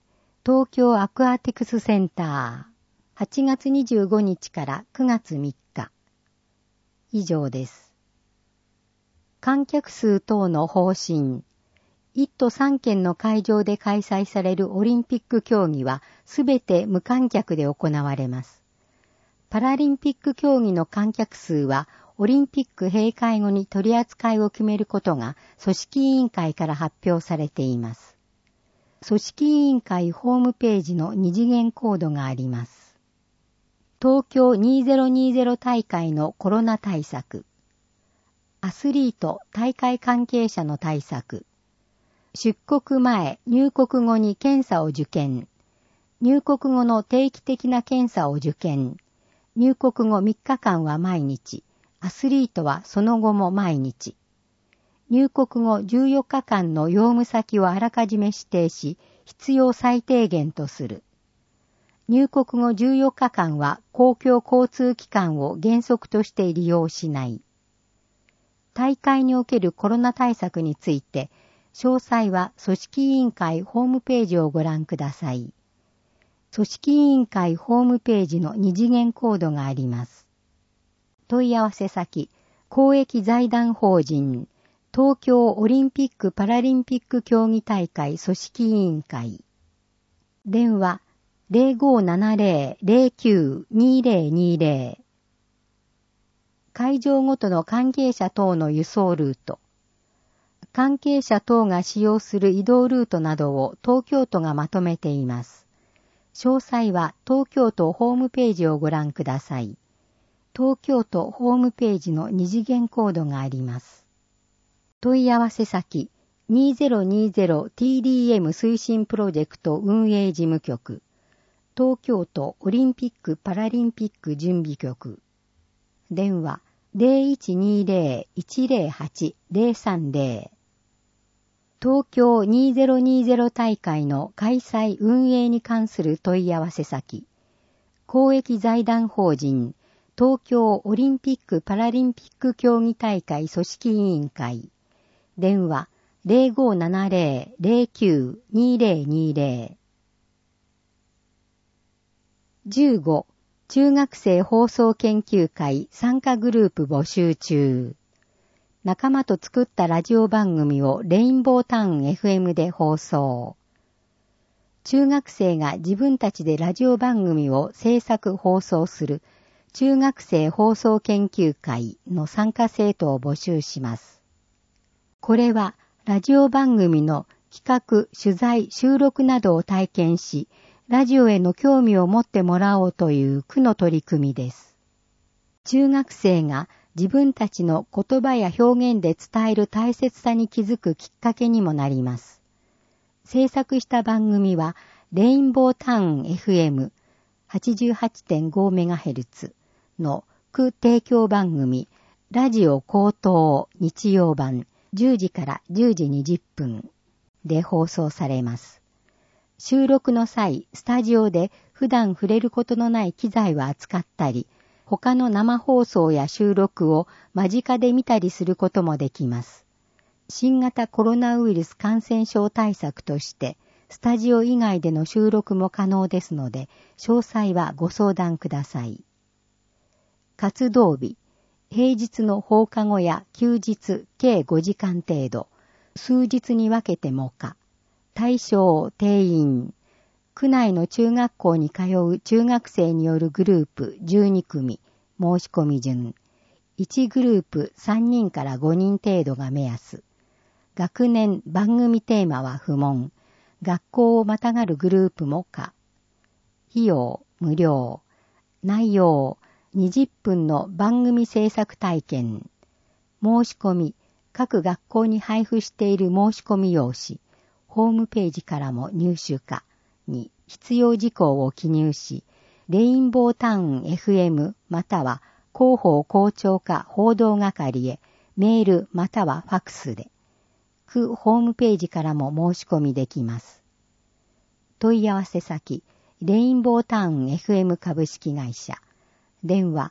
東京アクアティクスセンター、8月25日から9月3日。以上です。観客数等の方針。1都3県の会場で開催されるオリンピック競技はすべて無観客で行われます。パラリンピック競技の観客数はオリンピック閉会後に取り扱いを決めることが組織委員会から発表されています。組織委員会ホームページの二次元コードがあります。東京2020大会のコロナ対策。アスリート・大会関係者の対策。出国前、入国後に検査を受検。入国後の定期的な検査を受検。入国後3日間は毎日。アスリートはその後も毎日。入国後14日間の用務先をあらかじめ指定し、必要最低限とする。入国後14日間は公共交通機関を原則として利用しない。大会におけるコロナ対策について、詳細は組織委員会ホームページをご覧ください。組織委員会ホームページの二次元コードがあります。問い合わせ先、公益財団法人、東京オリンピック・パラリンピック競技大会組織委員会。電話、0570-09-2020。会場ごとの関係者等の輸送ルート。関係者等が使用する移動ルートなどを東京都がまとめています。詳細は東京都ホームページをご覧ください。東京都ホームページの二次元コードがあります。問い合わせ先、2020TDM 推進プロジェクト運営事務局、東京都オリンピック・パラリンピック準備局。電話、0120-108-030。東京2020大会の開催運営に関する問い合わせ先、公益財団法人、東京オリンピック・パラリンピック競技大会組織委員会。電話、0570-09-2020。15、中学生放送研究会参加グループ募集中。仲間と作ったラジオ番組をレインボータウン FM で放送。中学生が自分たちでラジオ番組を制作放送する中学生放送研究会の参加生徒を募集します。これはラジオ番組の企画、取材、収録などを体験し、ラジオへの興味を持ってもらおうという区の取り組みです。中学生が自分たちの言葉や表現で伝える大切さに気づくきっかけにもなります。制作した番組は、レインボータウン FM88.5MHz の区提供番組、ラジオ高等日曜版10時から10時20分で放送されます。収録の際、スタジオで普段触れることのない機材を扱ったり、他の生放送や収録を間近で見たりすることもできます。新型コロナウイルス感染症対策として、スタジオ以外での収録も可能ですので、詳細はご相談ください。活動日、平日の放課後や休日計5時間程度、数日に分けても可。対象定員、区内の中学校に通う中学生によるグループ12組、申し込み順。1グループ3人から5人程度が目安。学年番組テーマは不問。学校をまたがるグループも可。費用無料。内容20分の番組制作体験。申し込み、各学校に配布している申し込み用紙、ホームページからも入手可に必要事項を記入し、レインボータウン FM または広報校長課報道係へメールまたはファクスで、区ホームページからも申し込みできます。問い合わせ先、レインボータウン FM 株式会社。電話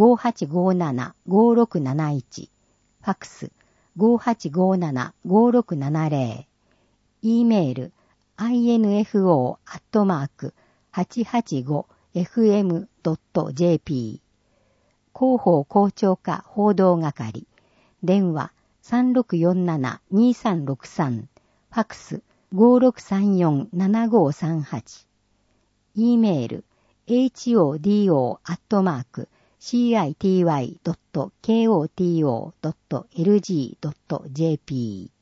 5857-5671。ファクス 5857-5670。E メール info@885fm.jp 広報広聴課報道係電話3647-2363ファックス5634-7538 E メール hodo@city.koto.lg.jp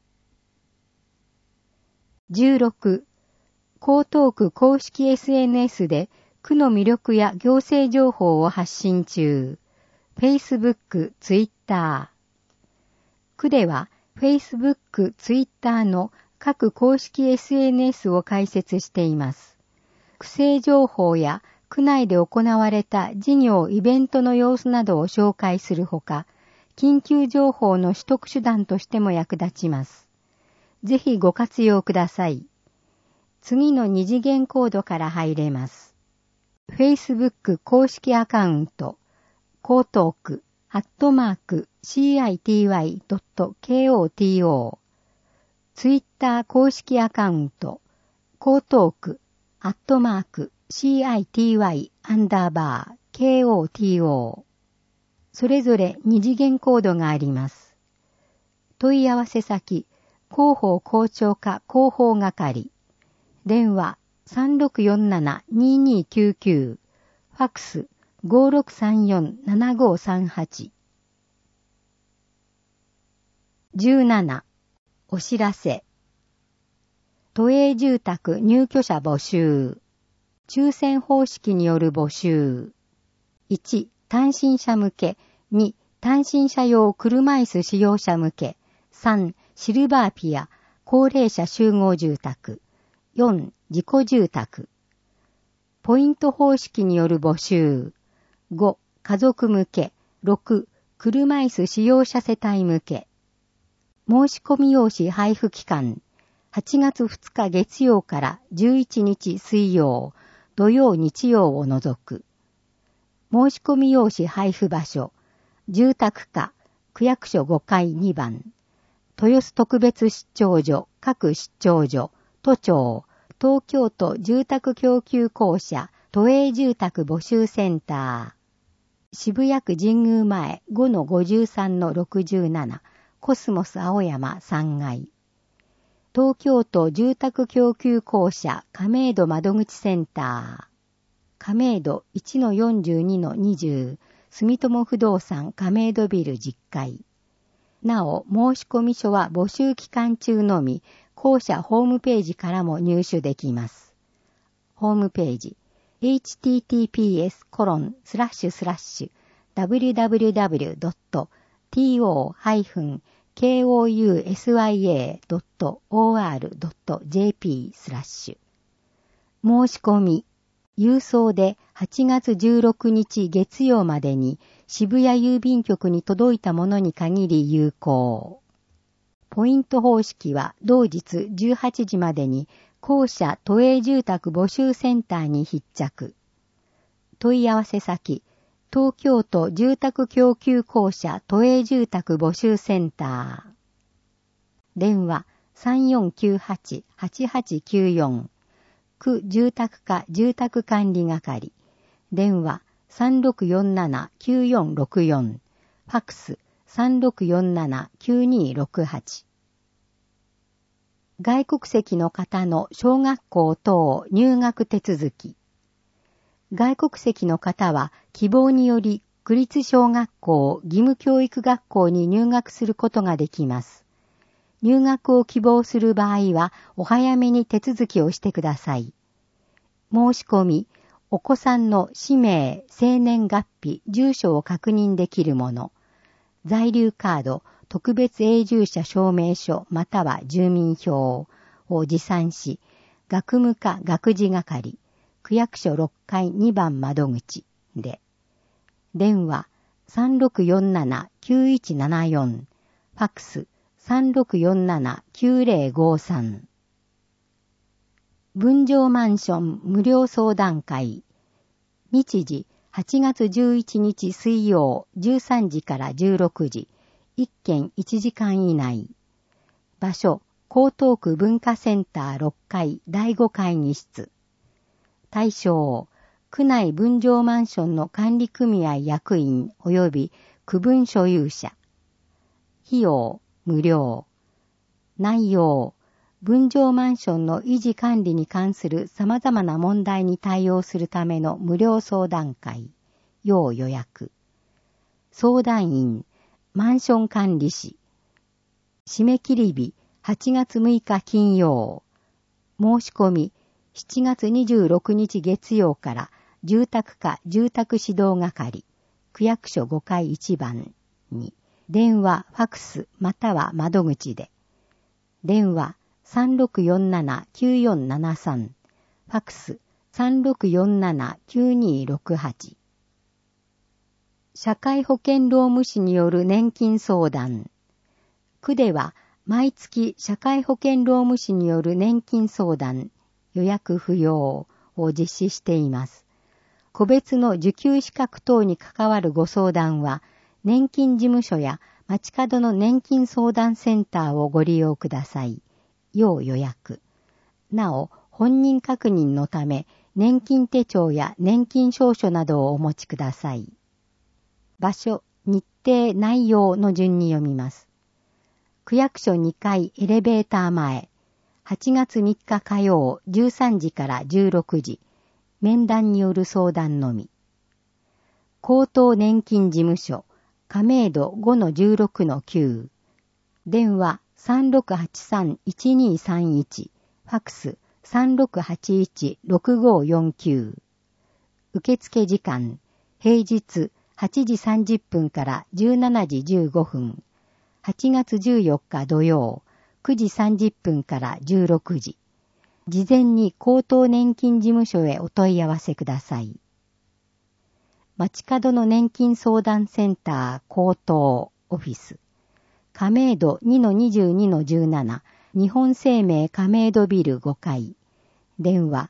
16. 江東区公式 SNS で区の魅力や行政情報を発信中。Facebook、Twitter。区では Facebook、Twitter の各公式 SNS を開設しています。区政情報や区内で行われた事業・イベントの様子などを紹介するほか、緊急情報の取得手段としても役立ちます。ぜひご活用ください。次の二次元コードから入れます。Facebook 公式アカウント、江東区@city.koto、Twitter 公式アカウント、江東区@city_koto、それぞれ二次元コードがあります。問い合わせ先、広報広聴課広報係、電話3647-2299、ファックス5634-7538。17. お知らせ。都営住宅入居者募集。抽選方式による募集。1. 単身者向け。2. 単身者用車椅子使用者向け。3. シルバーピア、高齢者集合住宅。4. 自己住宅。ポイント方式による募集。5. 家族向け。6. 車椅子使用者世帯向け。申し込み用紙配布期間。8月2日月曜から11日水曜、土曜日曜を除く。申し込み用紙配布場所。住宅課、区役所5階2番。豊洲特別出張所、各出張所、都庁、東京都住宅供給公社、都営住宅募集センター。渋谷区神宮前 5-53-67、コスモス青山3階。東京都住宅供給公社亀戸窓口センター。亀戸 1-42-20、住友不動産亀戸ビル10階。なお、申し込み書は募集期間中のみ、公社ホームページからも入手できます。ホームページ、https://www.tousya.or.jp/ 申し込み、郵送で8月16日月曜までに渋谷郵便局に届いたものに限り有効。ポイント方式は同日18時までに公社都営住宅募集センターに必着。問い合わせ先、東京都住宅供給公社都営住宅募集センター。電話3498-8894。区住宅課住宅管理係。電話3647-9464。ファックス3647-9268。外国籍の方の小学校等入学手続き。外国籍の方は希望により区立小学校義務教育学校に入学することができます。入学を希望する場合はお早めに手続きをしてください。申し込み、お子さんの氏名、生年月日、住所を確認できるもの、在留カード、特別永住者証明書または住民票を持参し、学務課学事係、区役所6階2番窓口で、電話3647-9174、ファックス3647-9053。分譲マンション無料相談会。日時8月11日水曜13時から16時。1件1時間以内。場所江東区文化センター6階第5会議室。対象、区内分譲マンションの管理組合役員及び区分所有者。費用、無料。内容、分譲マンションの維持管理に関する様々な問題に対応するための無料相談会。要予約。相談員、マンション管理士。締め切り日、8月6日金曜。申し込み、7月26日月曜から住宅課住宅指導係、区役所5階1番に、電話、ファクスまたは窓口で。電話3647-9473、ファクス3647-9268。社会保険労務士による年金相談。区では毎月社会保険労務士による年金相談、予約不要を実施しています。個別の受給資格等に関わるご相談は、年金事務所や街角の年金相談センターをご利用ください。要予約。なお、本人確認のため、年金手帳や年金証書などをお持ちください。場所、日程、内容の順に読みます。区役所2階エレベーター前、8月3日火曜13時から16時、面談による相談のみ。高等年金事務所、亀戸 5-16-9、電話3683-1231、ファクス3681-6549。受付時間、平日8時30分から17時15分、8月14日土曜、9時30分から16時。事前に高等年金事務所へお問い合わせください。街角の年金相談センター高等オフィス。亀戸 2-22-17 日本生命亀戸ビル5階。電話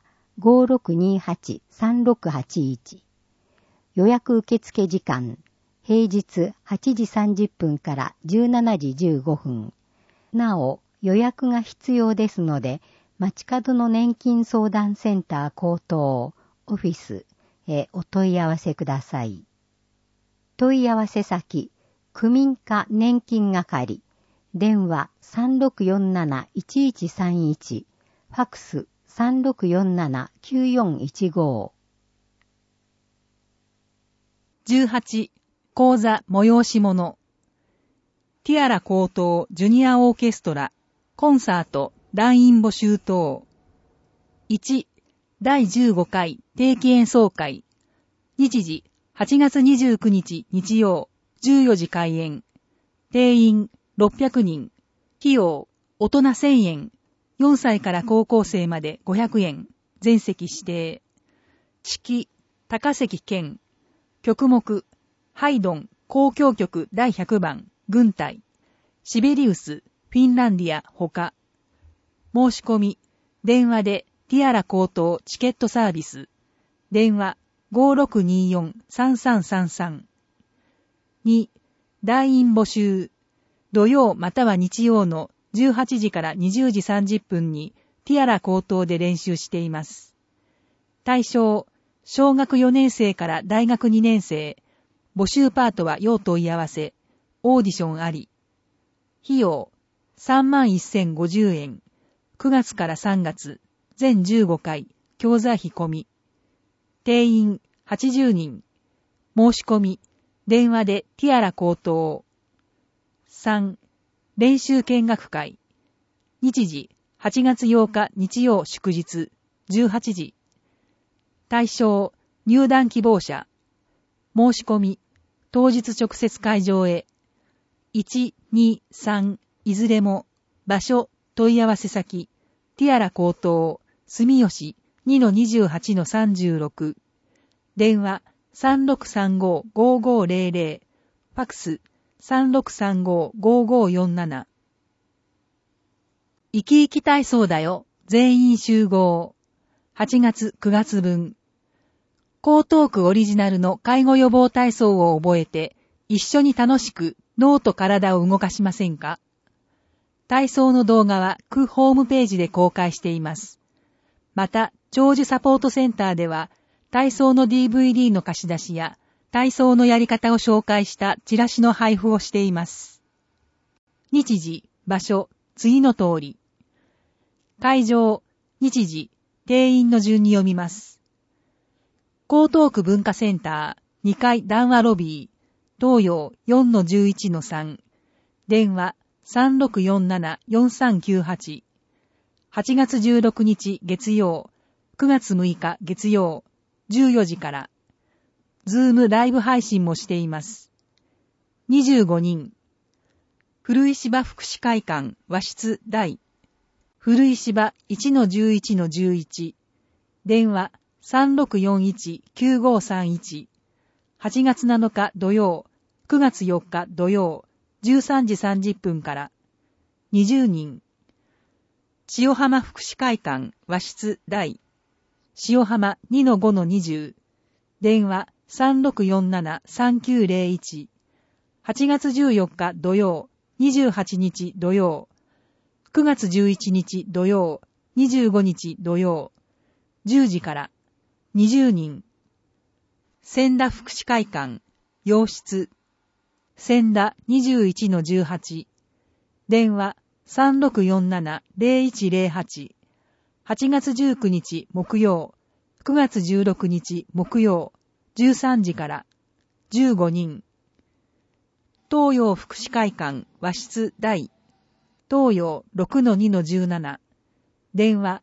5628-3681。予約受付時間。平日8時30分から17時15分。なお、予約が必要ですので、街角の年金相談センター高等オフィスへお問い合わせください。問い合わせ先、区民課年金係、電話3647-1131、ファクス3647-9415。 18、講座催し物。ティアラ高等ジュニアオーケストラ、コンサート、団員募集等。1、第15回定期演奏会。日時、8月29日日曜、14時開演。定員、600人。費用、大人1000円。4歳から高校生まで500円。全席指定。指揮、高関健。曲目、ハイドン、交響曲第100番、軍隊。シベリウス、フィンランディア、他。申し込み、電話でティアラ高等チケットサービス。電話 5624-3333。2、団員募集。土曜または日曜の18時から20時30分にティアラ高等で練習しています。対象、小学4年生から大学2年生。募集パートは要問い合わせ。オーディションあり。費用、31,050円。9月から3月、全15回、教材費込み。定員、80人。申し込み、電話でティアラ高等。3、練習見学会。日時、8月8日日曜祝日、18時。対象、入団希望者。申し込み、当日直接会場へ。1、2、3、いずれも、場所、問い合わせ先、ティアラ高等、住吉 2-28-36。電話、3635-5500。ファクス、3635-5547。生き生き体操だよ。全員集合。8月9月分。江東区オリジナルの介護予防体操を覚えて、一緒に楽しく脳と体を動かしませんか？ 体操の動画は区ホームページで公開しています。また、長寿サポートセンターでは、体操の DVD の貸し出しや、体操のやり方を紹介したチラシの配布をしています。日時、場所、次の通り。会場、日時、定員の順に読みます。江東区文化センター、2階談話ロビー、東洋 4-11-3、電話3647-4398、8月16日月曜、9月6日月曜、14時から、ズームライブ配信もしています。25人。古石場福祉会館和室大。古石場 1-11-11。電話3641-9531。8月7日土曜、9月4日土曜、13時30分から。20人。塩浜福祉会館和室大。塩浜 2-5-20。電話3647-3901。8月14日土曜、28日土曜、9月11日土曜、25日土曜、10時から、20人。千田福祉会館、洋室、千田 21-18。電話3647-0108。8月19日木曜、9月16日木曜、13時から、15人。東洋福祉会館和室大。東洋 6-2-17。電話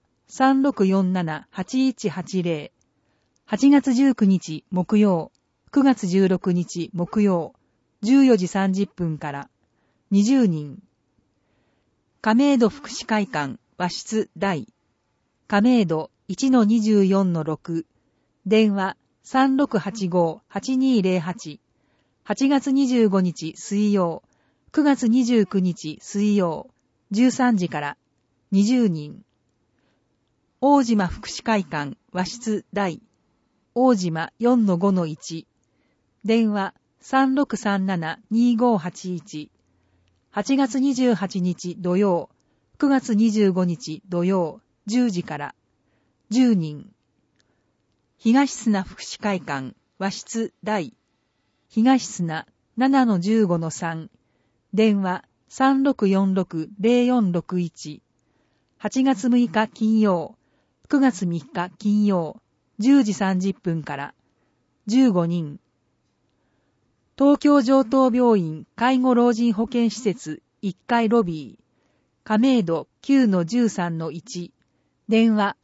3647-8180。8月19日木曜、9月16日木曜、14時30分から、20人。亀戸福祉会館和室大。亀戸 1-24-6。電話3685-8208。8月25日水曜、9月29日水曜、13時から、20人。大島福祉会館和室大。大島 4-5-1。電話3637-2581。8月28日土曜、9月25日土曜、10時から、10人。東砂福祉会館和室大。東砂 7-15-3。電話3646-0461。8月6日金曜、9月3日金曜、10時30分から、15人。東京城東病院介護老人保健施設1階ロビー。亀戸 9-13-1。電話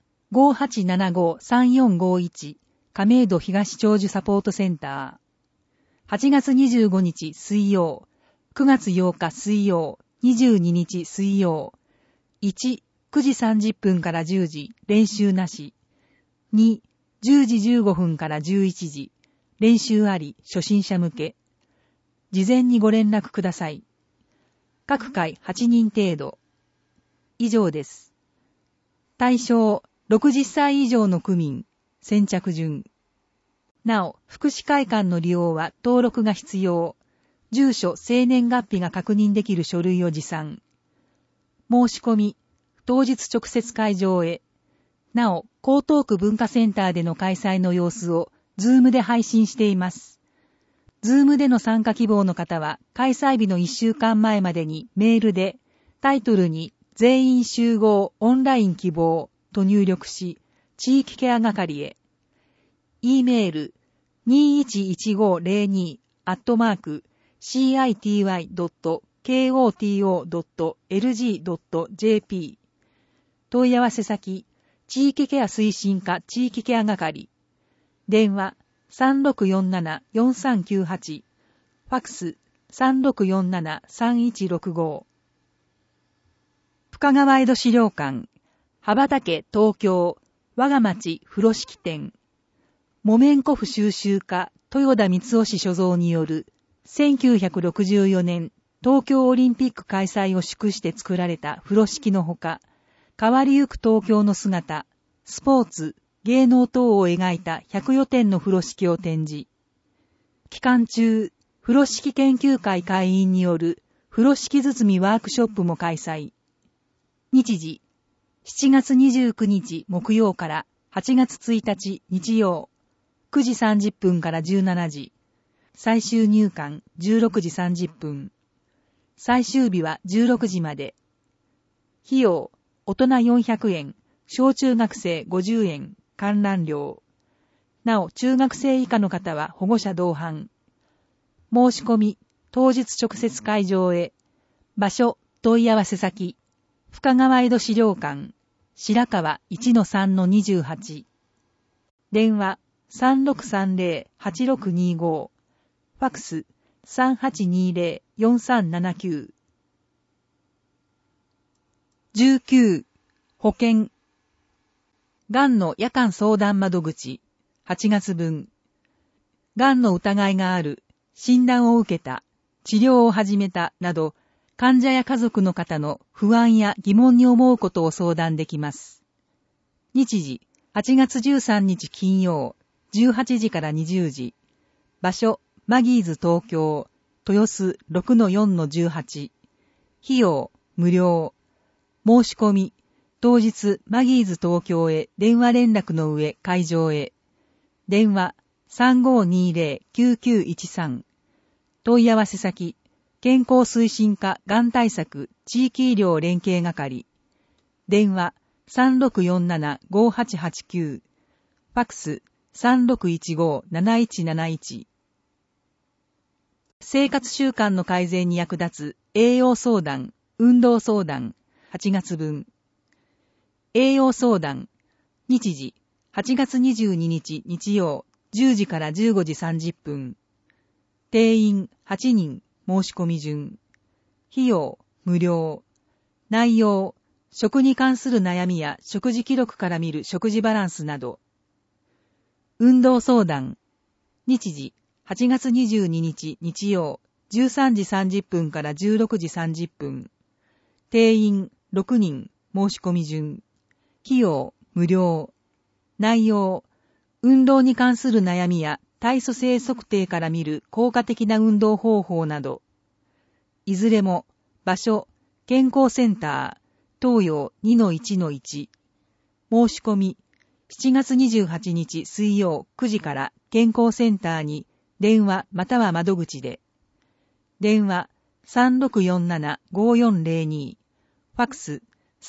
5875-3451。亀戸東長寿サポートセンター。8月25日水曜、9月8日水曜、22日水曜。1、9時30分から10時、練習なし。2、10時15分から11時、練習あり、初心者向け。事前にご連絡ください。各回8人程度。以上です。対象、60歳以上の区民、先着順。なお、福祉会館の利用は登録が必要。住所、生年月日が確認できる書類を持参。申し込み、当日直接会場へ。なお、江東区文化センターでの開催の様子を、ズームで配信しています。ズームでの参加希望の方は、開催日の1週間前までにメールで、タイトルに、全員集合オンライン希望と入力し、地域ケア係へ。E メール 211502@city.koto.lg.jp 問い合わせ先地域ケア推進課地域ケア係電話3647-4398ファックス3647-3165深川江戸資料館羽ばたけ東京我が町風呂敷店木綿古布収集家豊田光雄氏所蔵による1964年東京オリンピック開催を祝して作られた風呂敷のほか、変わりゆく東京の姿、スポーツ、芸能等を描いた104点の風呂敷を展示。期間中、風呂敷研究会会員による風呂敷包みワークショップも開催。日時、7月29日木曜から8月1日日曜、9時30分から17時。最終入館16時30分。最終日は16時まで。費用、大人400円、小中学生50円、観覧料。なお、中学生以下の方は保護者同伴。申し込み、当日直接会場へ。場所、問い合わせ先。深川江戸資料館、白川 1-3-28。電話、3630-8625。ファクス、3820-4379。19、保険。がんの夜間相談窓口、8月分。がんの疑いがある、診断を受けた、治療を始めた、など、患者や家族の方の不安や疑問に思うことを相談できます。日時、8月13日金曜、18時から20時。場所、マギーズ東京、豊洲 6-4-18。費用、無料。申し込み、当日マギーズ東京へ電話連絡の上会場へ。電話 3520-9913。問い合わせ先、健康推進課がん対策地域医療連携係。電話 3647-5889。ファクス 3615-7171。生活習慣の改善に役立つ栄養相談、運動相談、8月分。栄養相談。日時、8月22日日曜、10時から15時30分。定員8人、申し込み順。費用、無料。内容、食に関する悩みや食事記録から見る食事バランスなど。運動相談。日時、8月22日日曜、13時30分から16時30分。定員6人、申し込み順。費用、無料。内容、運動に関する悩みや体組成測定から見る効果的な運動方法など。いずれも、場所、健康センター、東洋 2-1-1。申し込み、7月28日水曜9時から健康センターに電話または窓口で。電話 3647-5402。ファクス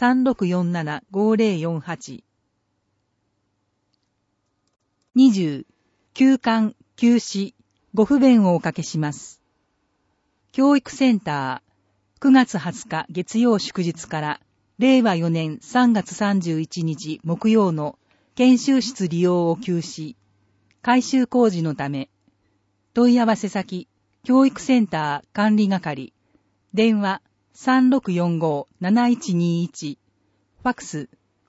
3647-5048。20、休館、休止、ご不便をおかけします。教育センター、9月20日月曜祝日から令和4年3月31日木曜の研修室利用を休止、改修工事のため。問い合わせ先、教育センター管理係。電話 3645-7121。ファクス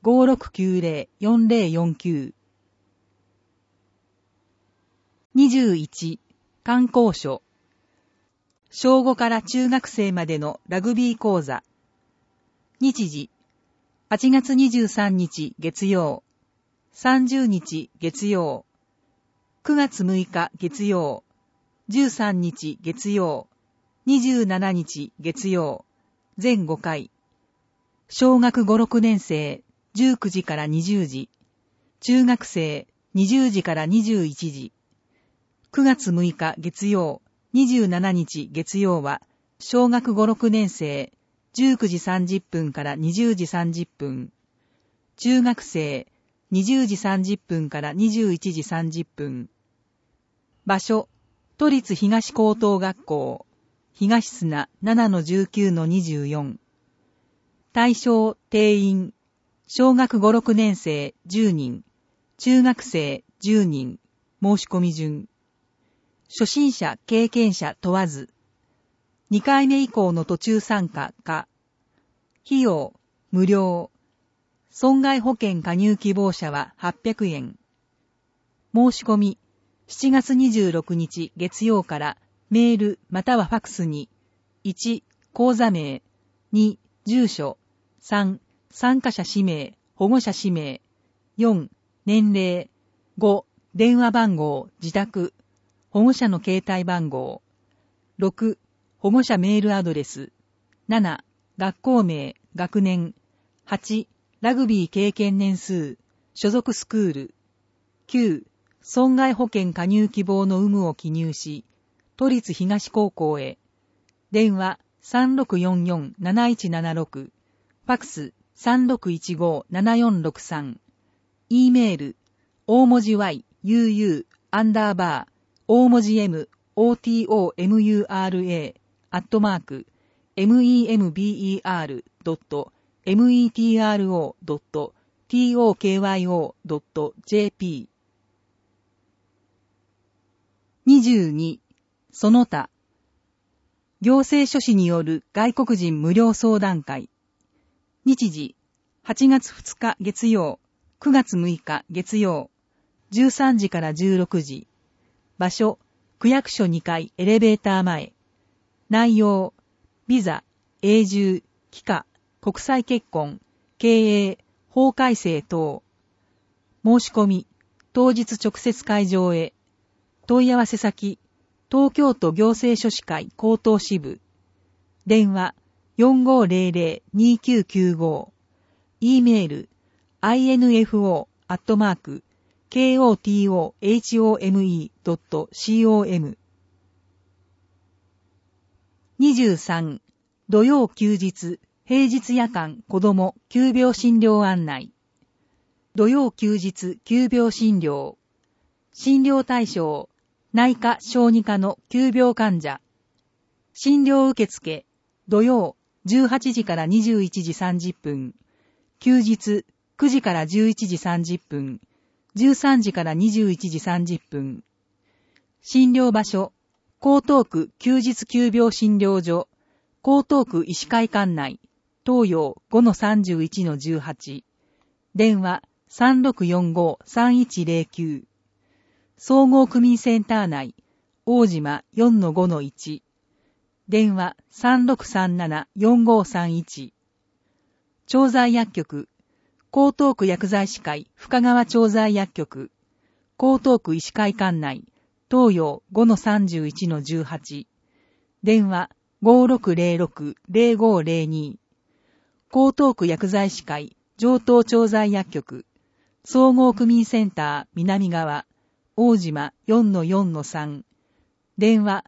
5690-4049。21、観光所。小5から中学生までのラグビー講座。日時、8月23日月曜、30日月曜、9月6日月曜、13日月曜、27日月曜、全5回。小学5、6年生、19時から20時。中学生、20時から21時。9月6日月曜、27日月曜は、小学5、6年生、19時30分から20時30分。中学生、20時30分から21時30分。場所、都立東高等学校、東砂 7-19-24。対象、定員、小学5、6年生10人、中学生10人、申し込み順。初心者、経験者問わず。2回目以降の途中参加か。費用、無料。損害保険加入希望者は800円。申し込み、7月26日月曜からメールまたはファクスに、1、口座名、2、住所、3、参加者氏名、保護者氏名、4、年齢、5、電話番号、自宅、保護者の携帯番号、6、 保護者メールアドレス。7、学校名、学年。8、ラグビー経験年数、所属スクール。9、損害保険加入希望の有無を記入し、都立東高校へ。電話3644-7176。ファクス3615-7463。E メール、大文字 y, uu, アンダーバー、大文字 m, otomura, アットマーク、member.metro.tokyo.jp。 22. その他。行政書士による外国人無料相談会。日時、8月2日月曜、9月6日月曜、13時から16時。場所、区役所2階エレベーター前。内容、ビザ、永住、帰化、国際結婚、経営、法改正等。申し込み、当日直接会場へ。問い合わせ先、東京都行政書士会高等支部。電話、4500-2995。E メール、info@kotohome.com。 23. 土曜休日、平日夜間子ども急病診療案内。土曜休日急病診療。診療対象、内科小児科の急病患者。診療受付、土曜18時から21時30分。休日9時から11時30分。13時から21時30分。診療場所、江東区休日急病診療所、江東区医師会館内、東洋 5-31-18。電話3645-3109。総合区民センター内、大島 4-5-1。電話3637-4531。調剤薬局、江東区薬剤師会深川調剤薬局、江東区医師会館内、東洋 5-31-18。電話5606-0502。江東区薬剤師会上東調剤薬局、総合区民センター南側、大島 4-4-3。電話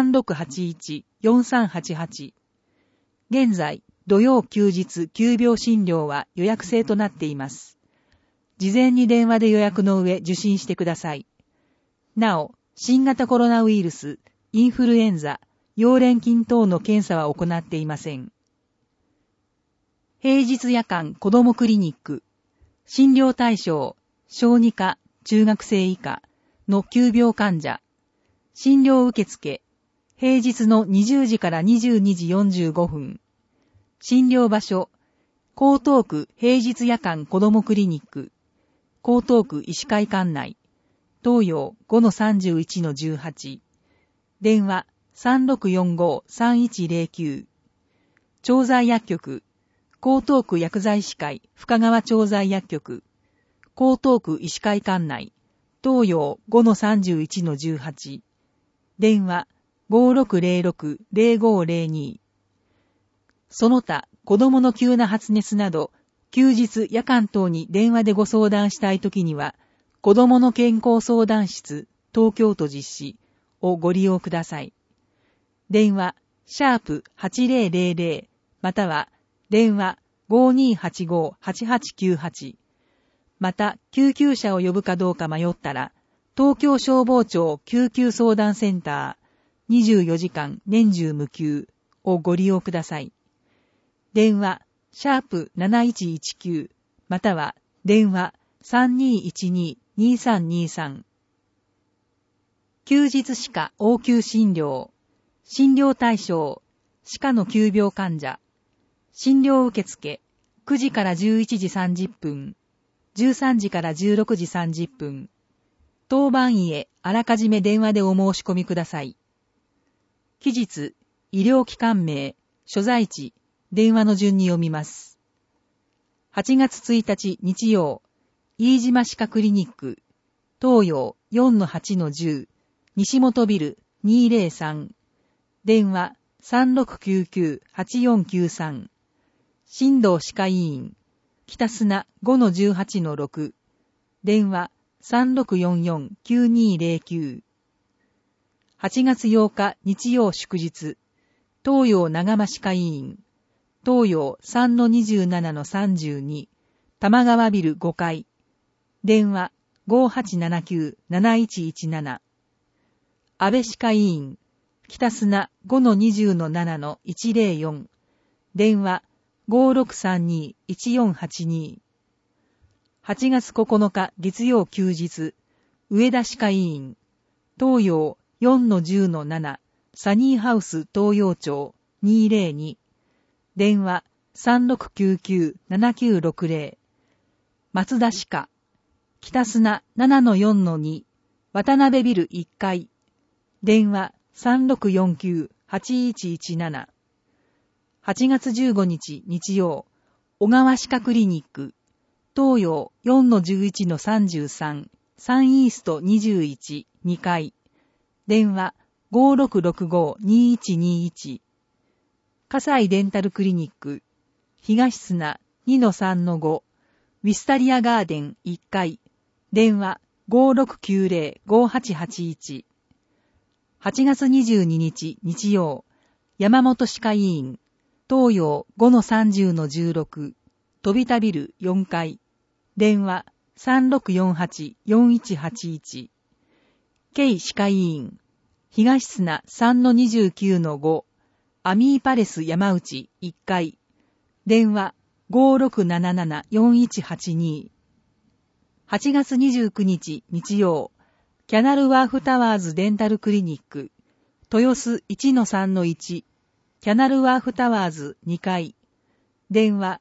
3681-4388。現在、土曜休日急病診療は予約制となっています。事前に電話で予約の上受診してください。なお、新型コロナウイルス、インフルエンザ、溶連菌等の検査は行っていません。平日夜間子どもクリニック、診療対象、小児科、中学生以下の急病患者。診療受付、平日の20時から22時45分。診療場所、江東区平日夜間子どもクリニック、江東区医師会館内、東洋 5-31-18。電話3645-3109。調剤薬局、江東区薬剤師会深川調剤薬局、江東区医師会館内、東洋 5-31-18。電話5606-0502。その他、子供の急な発熱など、休日夜間等に電話でご相談したいときには、子供の健康相談室、東京都実施をご利用ください。電話、#8000、または、電話5285-8898。また、救急車を呼ぶかどうか迷ったら、東京消防庁救急相談センター、24時間年中無休をご利用ください。電話、#7119、または、電話3212-2323。休日歯科応急診療。診療対象、歯科の急病患者。診療受付、9時から11時30分、13時から16時30分。当番医へあらかじめ電話でお申し込みください。期日、医療機関名、所在地、電話の順に読みます。8月1日日曜、飯島歯科クリニック、東洋 4-8-10、西本ビル203。電話 3699-8493。新道歯科医院、北砂 5-18-6。電話3644-9209。8月8日日曜祝日、東洋長間歯科医院、東洋 3-27-32、玉川ビル5階。電話5879-7117。安倍歯科医院、北砂 5-20-7-104。電話5632-1482。8月9日月曜休日、上田歯科医院、東洋 4-10-7、サニーハウス東洋町202。電話3699-7960。松田歯科、北砂 7-4-2、渡辺ビル1階。電話3649-8117。8月15日日曜、小川歯科クリニック、東洋 4-11-33、サンイースト21、2階。電話5665-2121。葛西デンタルクリニック、東砂 2-3-5、ウィスタリアガーデン1階。電話5690-5881。8月22日日曜、山本歯科医院、東洋 5-30-16、飛びたビル4階。電話3648-4181。京歯科医院、東砂 3-29-5、アミーパレス山内1階。電話5677-4182。8月29日日曜、キャナルワーフタワーズデンタルクリニック、豊洲 1-3-1、キャナルワーフタワーズ2階。電話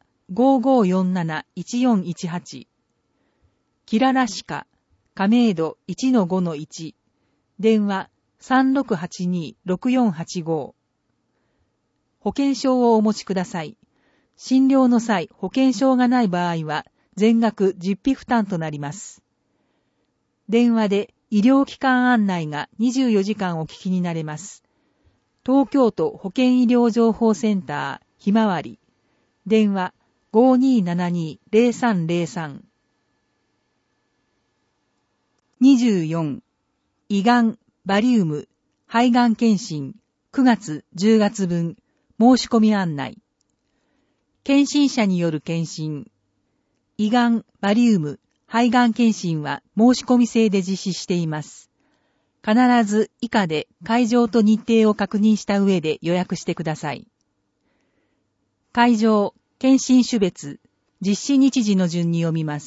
5547-1418。キララ歯科、亀戸 1-5-1。電話3682-6485。保険証をお持ちください。診療の際、保険証がない場合は、全額実費負担となります。電話で医療機関案内が24時間お聞きになれます。東京都保健医療情報センター、ひまわり。電話5272-0303。24. 胃がん、バリウム、肺がん検診、9月、10月分、申し込み案内。検診者による検診。胃がん、バリウム、肺がん検診は申し込み制で実施しています。必ず以下で会場と日程を確認した上で予約してください。会場、検診種別、実施日時の順に読みます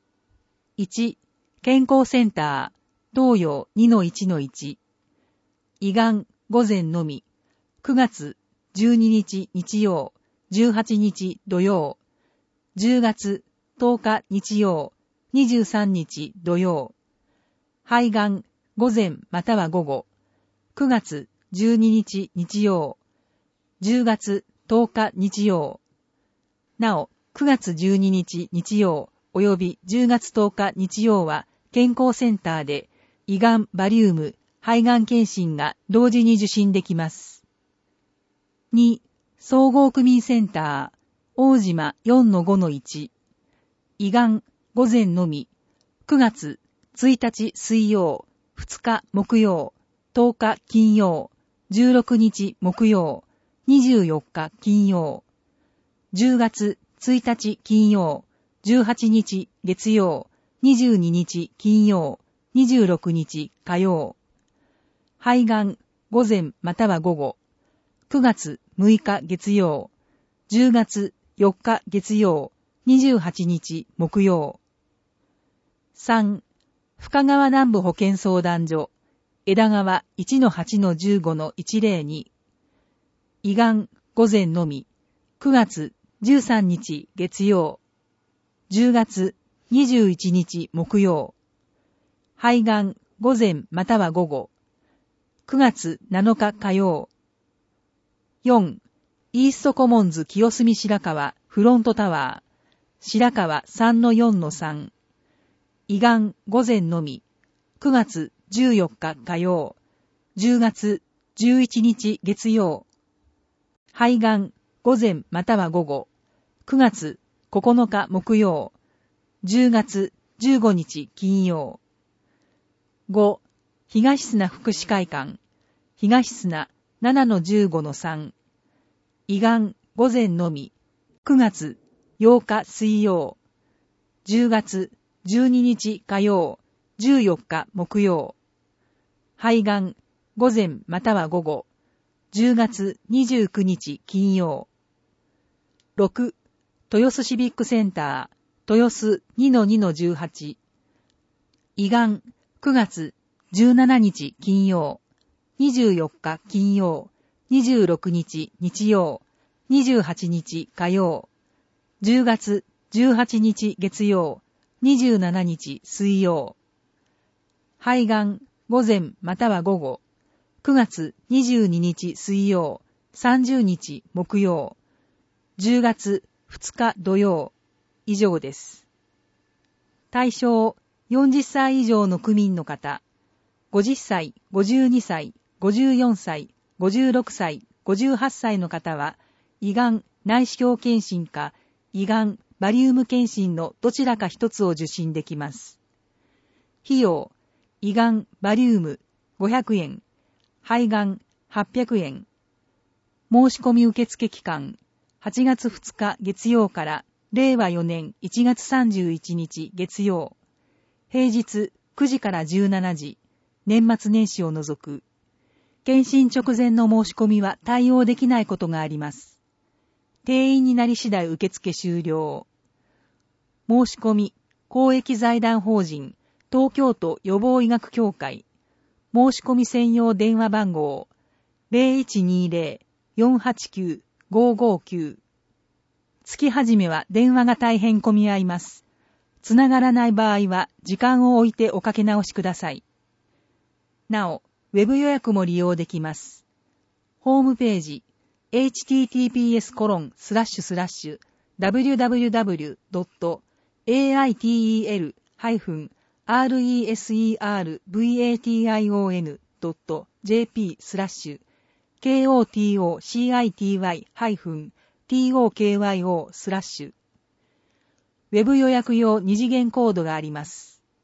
。1、健康センター、東洋 2-1-1。胃がん、午前のみ、9月12日日曜、18日土曜、10月10日日曜、23日土曜。肺がん、午前または午後、9月12日日曜、10月10日日曜。なお、9月12日日曜及び10月10日日曜は健康センターで胃がん、バリウム、肺がん検診が同時に受診できます。2、総合区民センター、大島 4-5-1。胃がん、午前のみ、9月1日水曜、2日木曜、10日金曜、16日木曜、24日金曜。10月1日金曜、18日月曜、22日金曜、26日火曜。肺がん、午前または午後、9月6日月曜、10月4日月曜、28日木曜。3、深川南部保健相談所、枝川 1-8-15-102。胃がん、午前のみ、9月13日月曜、10月21日木曜。肺がん、午前または午後、9月7日火曜。4、イーストコモンズ清澄白河フロントタワー、白河 3-4-3。胃がん、午前のみ、9月14日火曜、10月11日月曜。 肺がん午前または午後。9月9日木曜。10月15日金曜。5、東砂福祉会館。東砂 7-15-3。胃がん午前のみ。9月8日水曜。10月12日火曜。14日木曜。肺がん午前または午後。10月29日金曜。6、豊洲シビックセンター、豊洲 2-2-18。胃がん9月17日金曜。24日金曜。26日日曜。28日火曜。10月18日月曜。27日水曜。肺がん午前または午後。9月22日水曜。30日木曜。10月2日土曜。以上です。対象40歳以上の区民の方。50歳、52歳、54歳、56歳、58歳の方は、胃がん内視鏡検診か胃がんバリウム検診のどちらか一つを受診できます。費用、胃がんバリウム500円、肺がん800円。申し込み受付期間、8月2日月曜から令和4年1月31日月曜。平日9時から17時、年末年始を除く。検診直前の申し込みは対応できないことがあります。定員になり次第受付終了。申し込み、公益財団法人、東京都予防医学協会。申し込み専用電話番号、0120-489-559。月始めは電話が大変混み合います。つながらない場合は時間を置いておかけ直しください。なお、ウェブ予約も利用できます。ホームページ、https://www.research-research-tokyo/web ウェブ予約用二次元コードがあります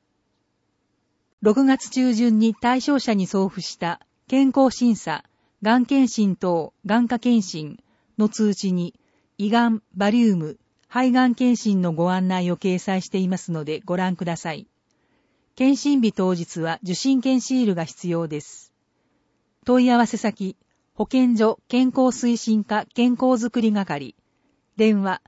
。6月中旬に対象者に送付した健康審査、がん検診等眼科検診の通知に胃がん、バリウム、肺がん検診のご案内を掲載していますのでご覧ください。検診日当日は受診券シールが必要です。問い合わせ先、保健所健康推進課健康づくり係。電話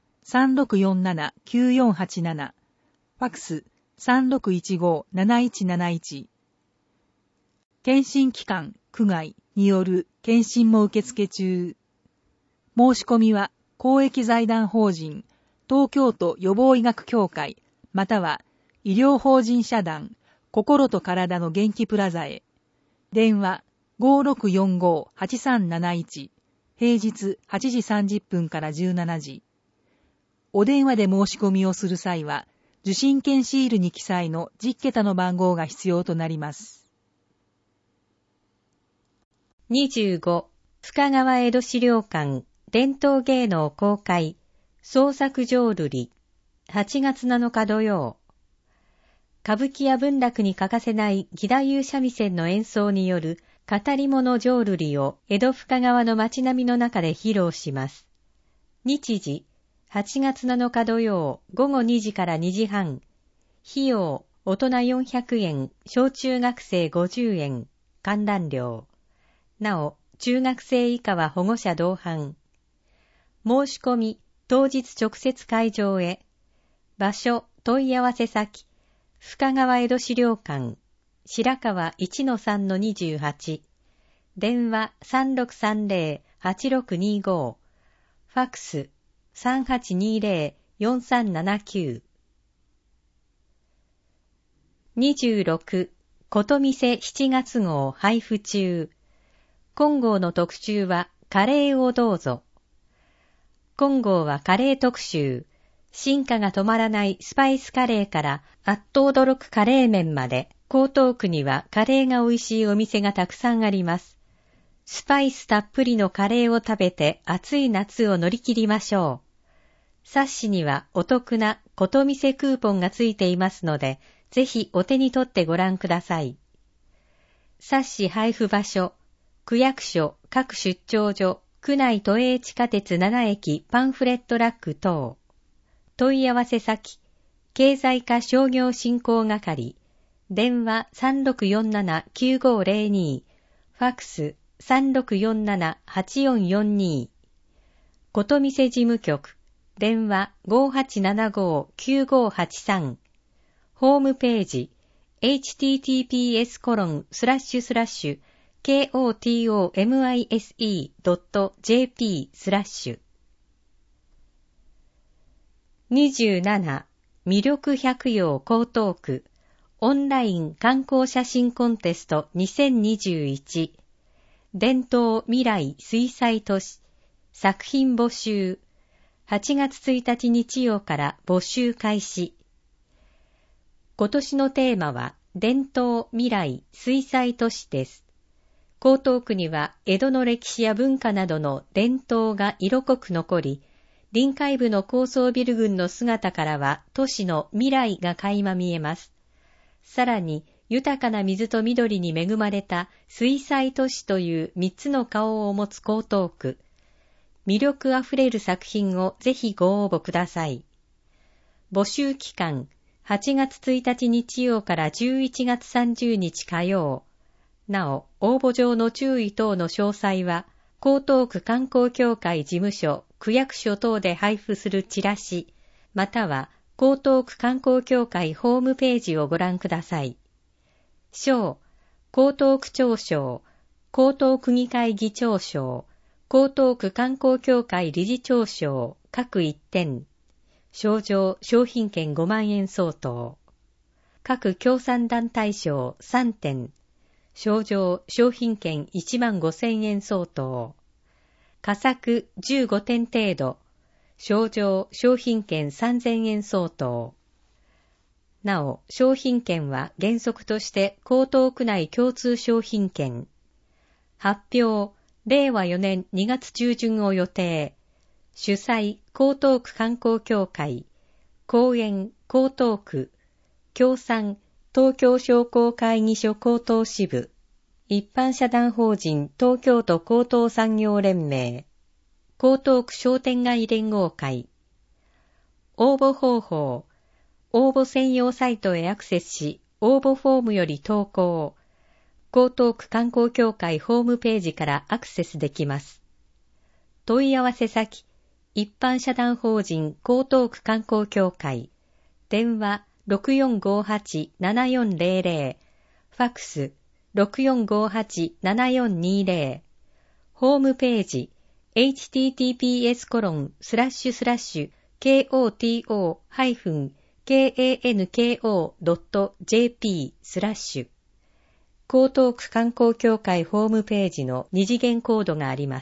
3647-9487。ファクス3615-7171。検診機関、区外による検診も受付中。申し込みは公益財団法人、東京都予防医学協会、または医療法人社団、心と体の元気プラザへ。電話5645-8371。平日8時30分から17時。お電話で申し込みをする際は、受診券シールに記載の10桁の番号が必要となります。 25、深川江戸資料館、伝統芸能公開、創作浄瑠璃、8月7日土曜。歌舞伎や文楽に欠かせない義太夫三味線の演奏による語り物浄瑠璃を江戸深川の街並みの中で披露します。日時、8月7日土曜午後2時から2時半。費用、大人400円、小中学生50円、観覧料。なお、中学生以下は保護者同伴。申し込み、当日直接会場へ。場所、問い合わせ先、深川江戸資料館、白川 1-3-28。電話3630-8625。ファクス3820-4379。26、ことみせ7月号配布中。今号の特集はカレーをどうぞ。今号はカレー特集。進化が止まらないスパイスカレーからあっと驚くカレー麺まで、江東区にはカレーが美味しいお店がたくさんあります。 スパイスたっぷりのカレーを食べて暑い夏を乗り切りましょう。冊子にはお得なことみせクーポンがついていますので、ぜひお手に取ってご覧ください。冊子配布場所、区役所、各出張所、区内都営地下鉄7駅パンフレットラック等。問い合わせ先、経済課商業振興係、電話 3647-9502、ファックス 3647-8442、ことみせ事務局、電話 5875-9583、ホームページ、https://kotomise.jp/ 27. 魅力百葉江東区オンライン観光写真コンテスト2021伝統未来水彩都市作品募集8月1日日曜から募集開始。今年のテーマは伝統未来水彩都市です。江東区には江戸の歴史や文化などの伝統が色濃く残り、臨海部の高層ビル群の姿からは都市の未来が垣間見えます。さらに豊かな水と緑に恵まれた水彩都市という3つの顔を持つ江東区。魅力あふれる作品をぜひご応募ください。募集期間8月1日日曜から11月30日火曜。なお、応募上の注意等の詳細は、江東区観光協会事務所、区役所等で配布するチラシ、または江東区観光協会ホームページをご覧ください。賞、江東区長賞、江東区議会議長賞、江東区観光協会理事長賞、各1点。賞状、商品券5万円相当。各協賛団体賞3点。賞状、商品券1万5000円相当。佳作15点程度。賞状、商品券3000円相当。なお、商品券は原則として江東区内共通商品券。発表、令和4年2月中旬を予定。主催、江東区観光協会。講演、江東区。協賛、東京商工会議所江東支部。一般社団法人東京都高等産業連盟。江東区商店街連合会。応募方法。応募専用サイトへアクセスし、応募フォームより投稿。江東区観光協会ホームページからアクセスできます。問い合わせ先。一般社団法人江東区観光協会。電話 6458-7400。ファックス 6458-7420。ホームページ https://koto-kanko.jp/ 江東区観光協会ホームページの二次元コードがあります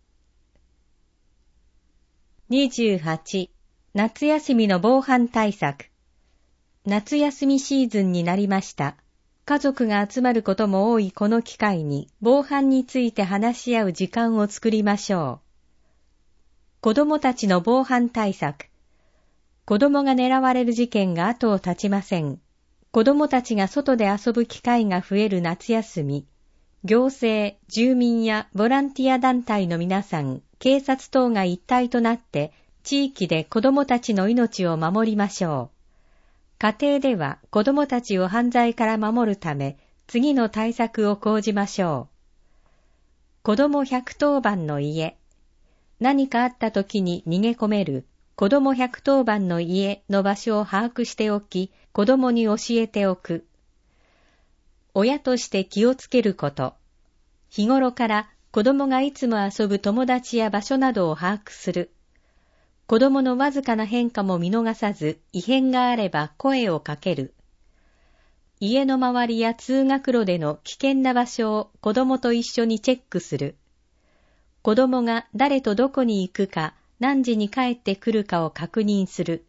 。28. 夏休みの防犯対策。夏休みシーズンになりました。家族が集まることも多いこの機会に防犯について話し合う時間を作りましょう。子供たちの防犯対策。子供が狙われる事件が後を絶ちません。子供たちが外で遊ぶ機会が増える夏休み。行政、住民やボランティア団体の皆さん、警察等が一体となって地域で子供たちの命を守りましょう。家庭では子供たちを犯罪から守るため次の対策を講じましょう。子供110番の家。何かあった時に逃げ込める子供110番の家の場所を把握しておき、子供に教えておく。親として気をつけること。日頃から子供がいつも遊ぶ友達や場所などを把握する。子供のわずかな変化も見逃さず、異変があれば声をかける。家の周りや通学路での危険な場所を子供と一緒にチェックする。子供が誰とどこに行くか、何時に帰ってくるかを確認する。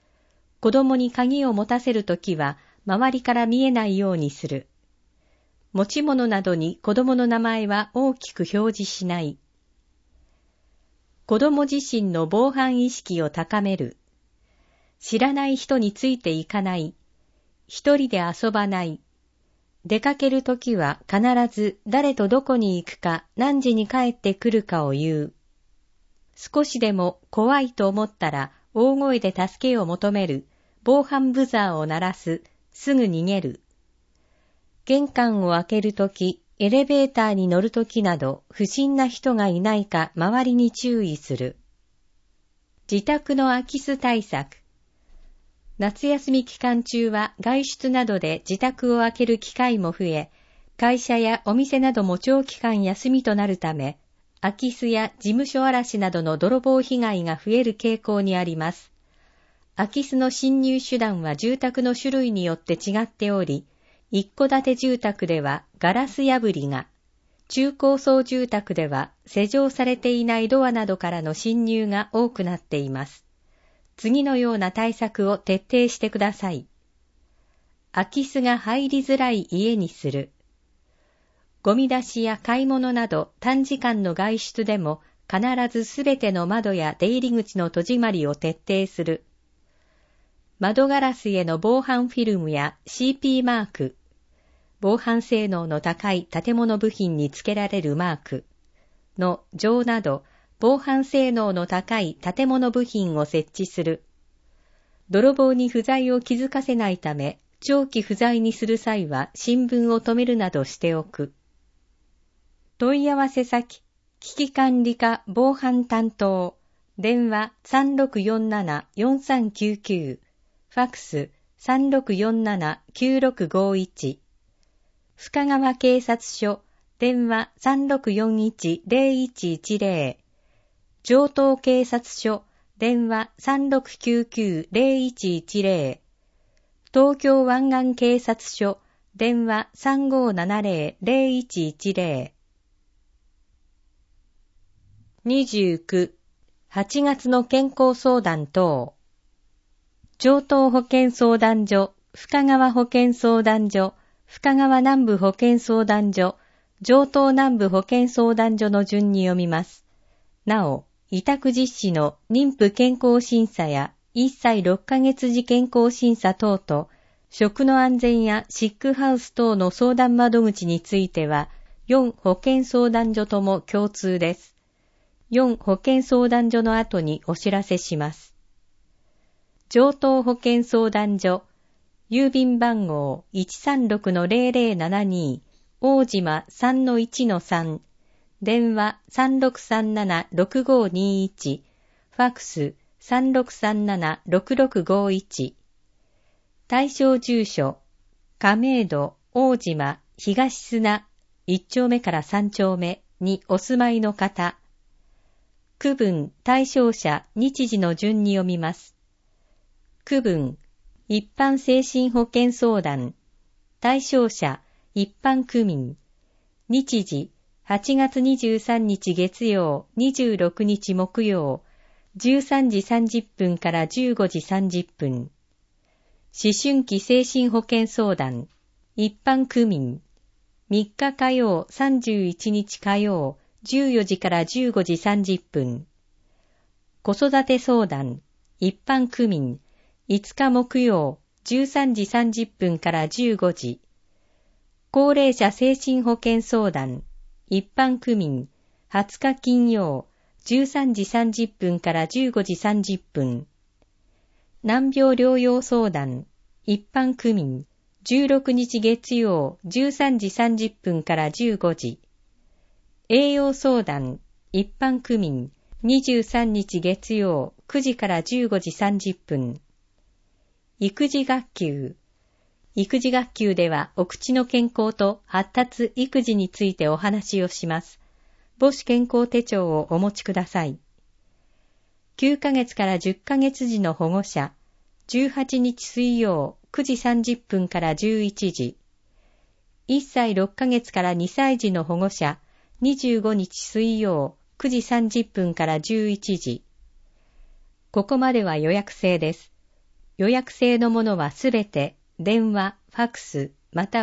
子供に鍵を持たせるときは、周りから見えないようにする。 持ち物などに子供の名前は大きく表示しない。子供自身の防犯意識を高める。知らない人についていかない。一人で遊ばない。出かけるときは必ず誰とどこに行くか何時に帰ってくるかを言う。少しでも怖いと思ったら大声で助けを求める。防犯ブザーを鳴らす。すぐ逃げる。玄関を開けるとき、エレベーターに乗るときなど不審な人がいないか周りに注意する。自宅の空き巣対策。夏休み期間中は外出などで自宅を開ける機会も増え、会社やお店なども長期間休みとなるため、空き巣や事務所荒らしなどの泥棒被害が増える傾向にあります。空き巣の侵入手段は住宅の種類によって違っており、一戸建て住宅ではガラス破りが、中高層住宅では施錠されていないドアなどからの侵入が多くなっています。次のような対策を徹底してください。空き巣が入りづらい家にする。ゴミ出しや買い物など短時間の外出でも必ずすべての窓や出入り口の戸締まりを徹底する。窓ガラスへの防犯フィルムや CP マーク、防犯性能の高い建物部品に付けられるマークの錠など、防犯性能の高い建物部品を設置する。泥棒に不在を気づかせないため、長期不在にする際は新聞を止めるなどしておく。問い合わせ先、危機管理課防犯担当、電話 3647-4399、ファックス 3647-9651、深川警察署、電話 3641-0110、城東警察署、電話 3699-0110、東京湾岸警察署、電話 3570-0110。29、8月の健康相談等。城東保健相談所、深川保健相談所、深川南部保健相談所、城東南部保健相談所の順に読みます。なお、委託実施の妊婦健康審査や1歳6ヶ月時健康審査等と、食の安全やシックハウス等の相談窓口については、4保健相談所とも共通です。4保健相談所の後にお知らせします。城東保健相談所、郵便番号 136-0072、大島 3-1-3、電話 3637-6521、ファックス 3637-6651。対象住所、亀戸、大島、東砂、1丁目から3丁目にお住まいの方。区分、対象者、日時の順に読みます。区分、一般精神保健相談。対象者、一般区民。日時、8月23日月曜、26日木曜、13時30分から15時30分。思春期精神保健相談。一般区民。3日火曜、31日火曜、14時から15時30分。子育て相談。一般区民。5日木曜、13時30分から15時。高齢者精神保健相談。一般区民。20日金曜、13時30分から15時30分。難病療養相談。一般区民。16日月曜、13時30分から15時。栄養相談。一般区民。23日月曜、9時から15時30分。育児学級。育児学級ではお口の健康と発達育児についてお話をします。母子健康手帳をお持ちください。9ヶ月から10ヶ月時の保護者。18日水曜9時30分から11時。1歳6ヶ月から2歳児の保護者。25日水曜9時30分から11時。ここまでは予約制です。予約制のものはすべて電話、ファックス、または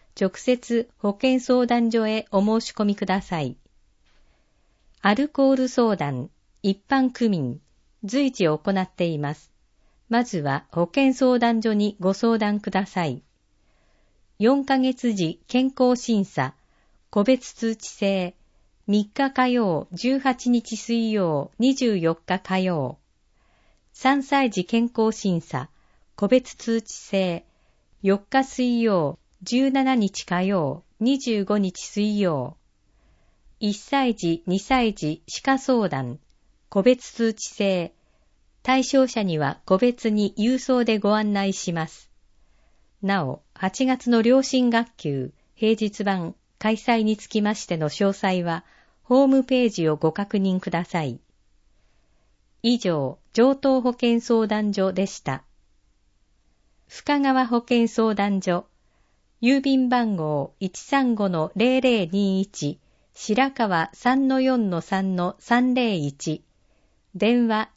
直接保健相談所へお申し込みください。アルコール相談、一般区民、随時行っています。まずは保健相談所にご相談ください。4ヶ月時健康審査、個別通知制、3日火曜、18日水曜、24日火曜。3歳児健康審査、個別通知制、4日水曜、17日火曜、25日水曜。1歳児、2歳児歯科相談、個別通知制。対象者には個別に郵送でご案内します。なお、8月の両親学級、平日版開催につきましての詳細は、ホームページをご確認ください。以上、城東保健相談所でした。深川保健相談所、郵便番号 135-0021、白川 3-4-3-301、電話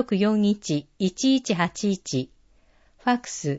3641-1181、ファクス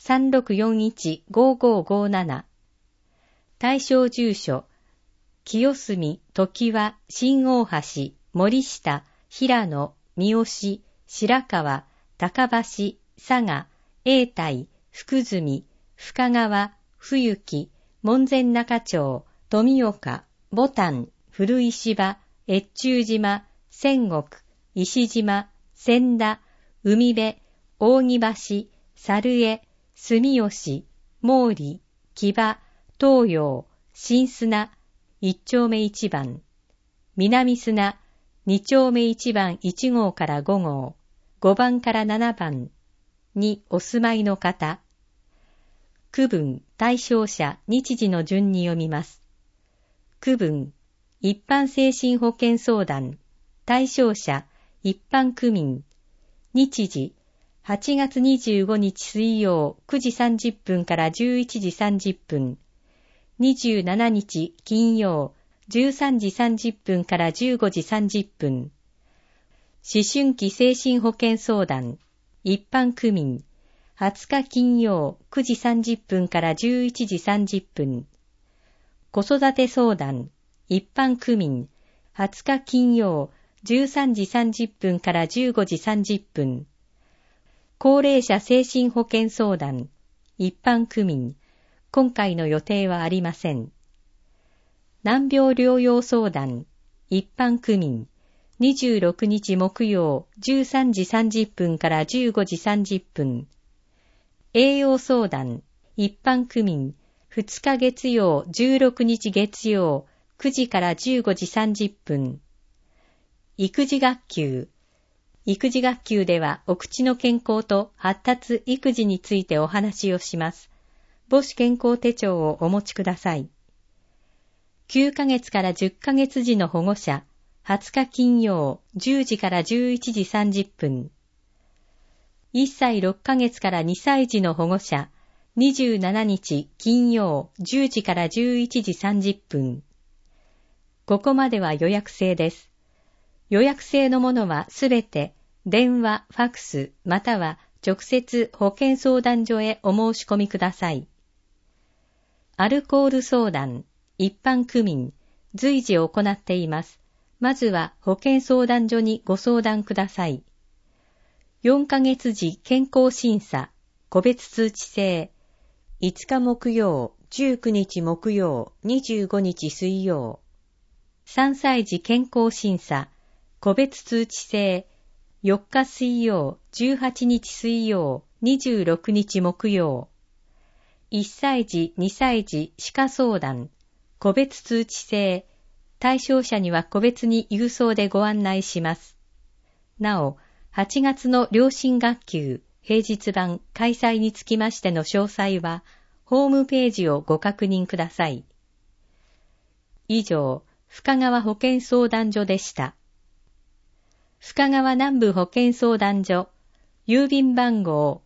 3641-5557、対象住所、清澄、常盤、新大橋、森下、平野、三好、白川、高橋、佐賀、永代、福住、深川、冬木、門前仲町、富岡、牡丹、古石場、越中島、仙石、石島、千田、海辺、扇橋、猿江、住吉、毛利、木場、東洋、新砂、1丁目1番、南砂、2丁目1番1号から5号、5番から7番にお住まいの方。区分、対象者、日時の順に読みます。区分、一般精神保健相談、対象者、一般区民。日時、8月25日水曜9時30分から11時30分。27日金曜13時30分から15時30分。思春期精神保健相談、一般区民。20日金曜9時30分から11時30分。子育て相談、一般区民。20日金曜13時30分から15時30分。高齢者精神保健相談、一般区民。今回の予定はありません。難病療養相談、一般区民。26日木曜13時30分から15時30分。栄養相談、一般区民。2日月曜16日月曜9時から15時30分。育児学級。育児学級ではお口の健康と発達育児についてお話をします。母子健康手帳をお持ちください。9ヶ月から10ヶ月時の保護者、20日金曜10時から11時30分。1歳6ヶ月から2歳児の保護者、27日金曜10時から11時30分。ここまでは予約制です。予約制のものはすべて電話、ファクスまたは直接保健相談所へお申し込みください。アルコール相談、一般区民、随時行っています。まずは保健相談所にご相談ください。4ヶ月時健康審査、個別通知制。5日木曜、19日木曜、25日水曜。3歳児健康審査、個別通知制。4日水曜、18日水曜、26日木曜。1歳児、2歳児歯科相談、個別通知制。対象者には個別に郵送でご案内します。なお、8月の両親学級平日版開催につきましての詳細は、ホームページをご確認ください。以上、深川保健相談所でした。深川南部保健相談所、郵便番号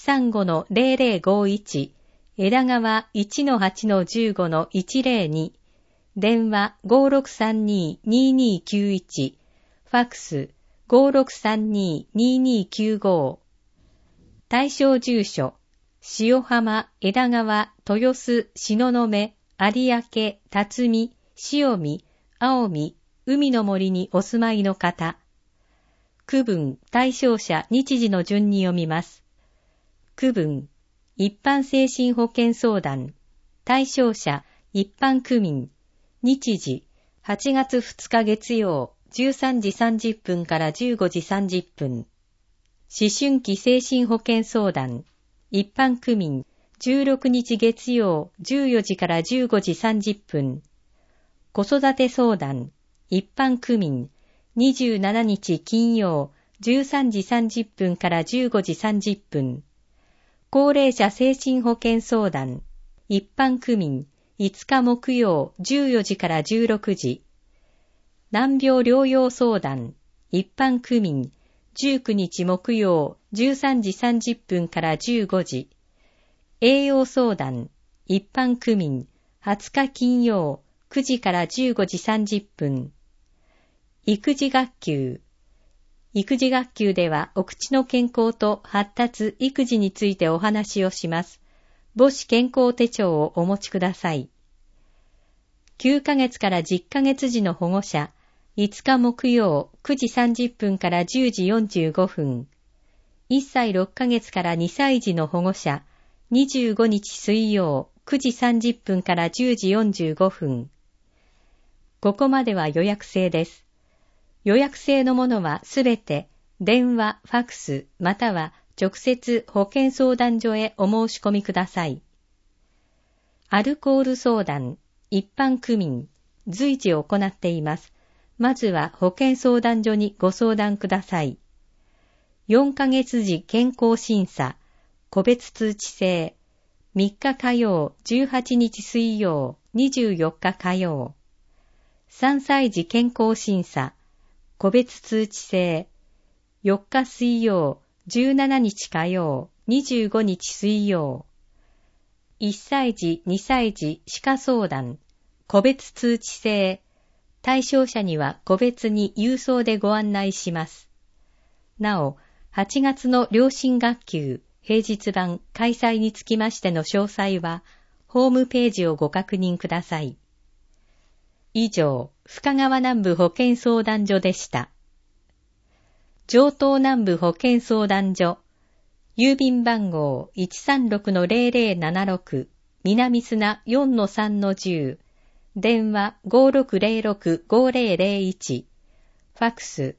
135-0051、枝川 1-8-15-102、電話 5632-2291、ファクス 5632-2295。対象住所、 塩浜、枝川、豊洲、東雲、有明、辰巳、塩見、青海、海の森にお住まいの方。区分、対象者、日時の順に読みます。区分、一般精神保健相談。対象者、一般区民。日時、8月2日月曜、13時30分から15時30分。思春期精神保健相談。一般区民、16日月曜、14時から15時30分。子育て相談。一般区民、27日金曜、13時30分から15時30分。高齢者精神保健相談。一般区民、5日木曜、14時から16時。難病療養相談。一般区民、19日木曜、13時30分から15時。栄養相談。一般区民、20日金曜、9時から15時30分。育児学級。育児学級ではお口の健康と発達、育児についてお話をします。母子健康手帳をお持ちください。9ヶ月から10ヶ月時の保護者、5日木曜9時30分から10時45分。1歳6ヶ月から2歳児の保護者、25日水曜9時30分から10時45分。ここまでは予約制です。予約制のものはすべて電話、ファクスまたは直接保健相談所へお申し込みください。アルコール相談、一般区民、随時行っています。まずは保健相談所にご相談ください。4ヶ月時健康審査、個別通知制、3日火曜、18日水曜、24日火曜。3歳児健康審査、個別通知制、4日水曜、17日火曜、25日水曜。1歳児、2歳児歯科相談、個別通知制。対象者には個別に郵送でご案内します。なお、8月の両親学級平日版開催につきましての詳細は、ホームページをご確認ください。以上、深川南部保健相談所でした。城東南部保健相談所、郵便番号 136-0076、南砂 4-3-10、電話 5606-5001、ファクス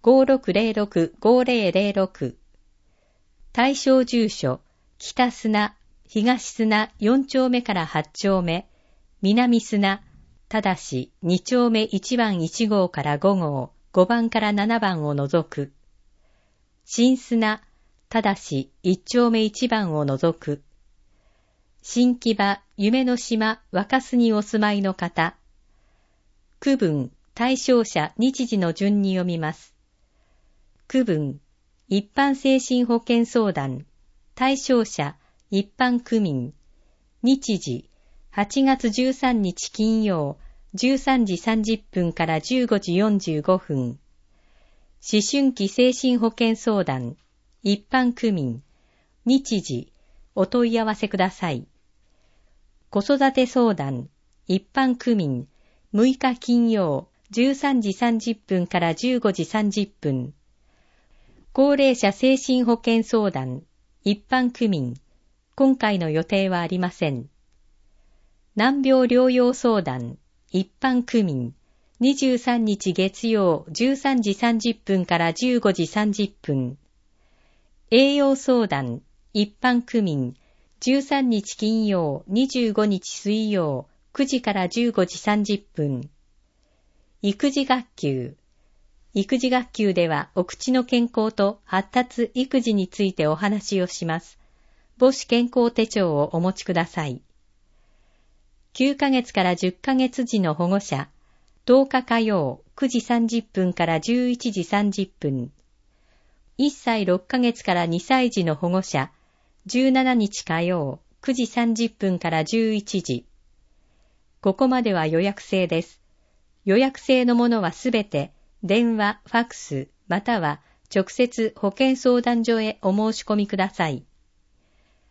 5606-5006。対象住所、北砂、東砂4丁目から8丁目、南砂、ただし2丁目1番1号から5号、5番から7番を除く。新砂、ただし1丁目1番を除く。新木場、夢の島、若洲にお住まいの方。区分、対象者、日時の順に読みます。区分、一般精神保健相談。対象者、一般区民。日時、8月13日金曜、13時30分から15時45分。思春期精神保健相談。一般区民。日時、お問い合わせください。子育て相談、一般区民、6日金曜、13時30分から15時30分。高齢者精神保健相談、一般区民、今回の予定はありません。難病療養相談、一般区民、23日月曜、13時30分から15時30分。栄養相談、一般区民、13日金曜、25日水曜、9時から15時30分。育児学級。育児学級ではお口の健康と発達育児についてお話をします。母子健康手帳をお持ちください。9ヶ月から10ヶ月時の保護者、10日火曜、9時30分から11時30分。1歳6ヶ月から2歳児の保護者、17日火曜、9時30分から11時。ここまでは予約制です。予約制のものはすべて電話、ファクス、または直接保健相談所へお申し込みください。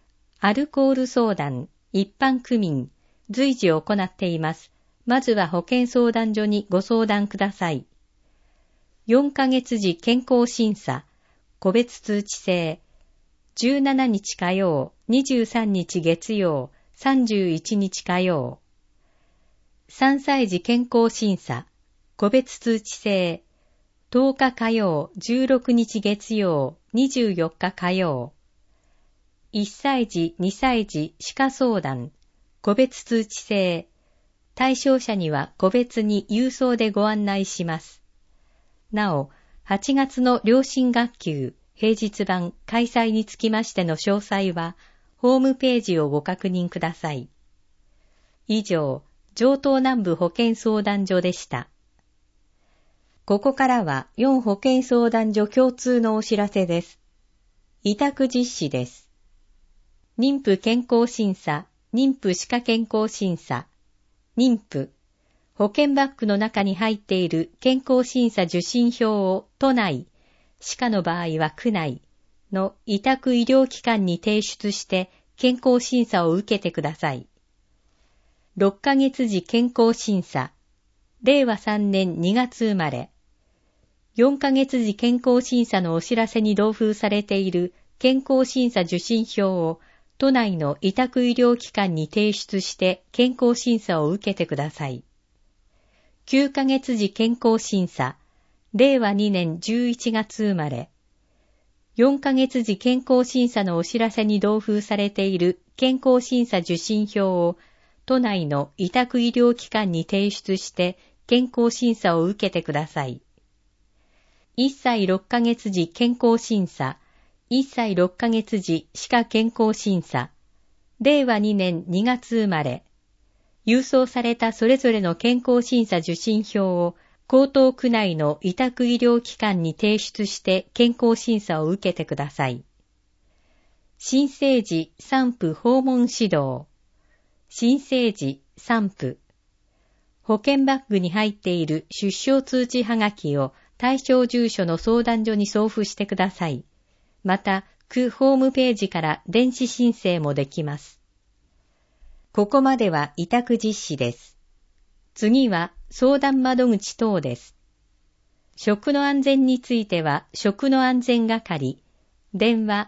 アルコール相談、一般区民、随時行っています。まずは保健相談所にご相談ください。4ヶ月時健康審査、個別通知制、17日火曜、23日月曜、31日火曜。3歳児健康審査、個別通知制、10日火曜、16日月曜、24日火曜。1歳児、2歳児歯科相談、個別通知制、対象者には個別に郵送でご案内します。なお、8月の良心学級平日版開催につきましての詳細は、ホームページをご確認ください。以上、城東南部保健相談所でした。ここからは4保健相談所共通のお知らせです。委託実施です。妊婦健康審査、妊婦歯科健康審査、妊婦、保健バッグの中に入っている健康審査受診票を都内、歯科の場合は区内の委託医療機関に提出して健康審査を受けてください。6ヶ月時健康審査、令和3年2月生まれ、4ヶ月時健康審査のお知らせに同封されている健康審査受診票を都内の委託医療機関に提出して健康審査を受けてください。9ヶ月時健康審査、令和2年11月生まれ、4ヶ月時健康審査のお知らせに同封されている健康審査受診票を都内の委託医療機関に提出して健康審査を受けてください。1歳6ヶ月時健康審査、1歳6ヶ月時歯科健康審査、令和2年2月生まれ、郵送されたそれぞれの健康審査受診票を江東区内の委託医療機関に提出して健康審査を受けてください。新生児産婦訪問指導、新生児産婦、保健バッグに入っている出生通知はがきを対象住所の相談所に送付してください。また、区ホームページから電子申請もできます。ここまでは委託実施です。次は相談窓口等です。食の安全については食の安全係、電話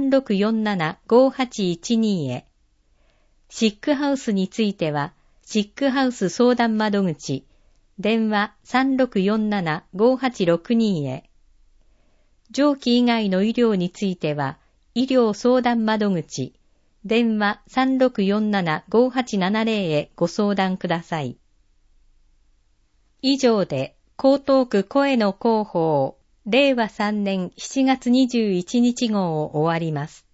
3647-5812 へ。シックハウスについてはシックハウス相談窓口、電話 3647-5862 へ。上記以外の医療については、医療相談窓口、電話 3647-5870 へご相談ください。以上で、江東区声の広報、令和3年7月21日号を終わります。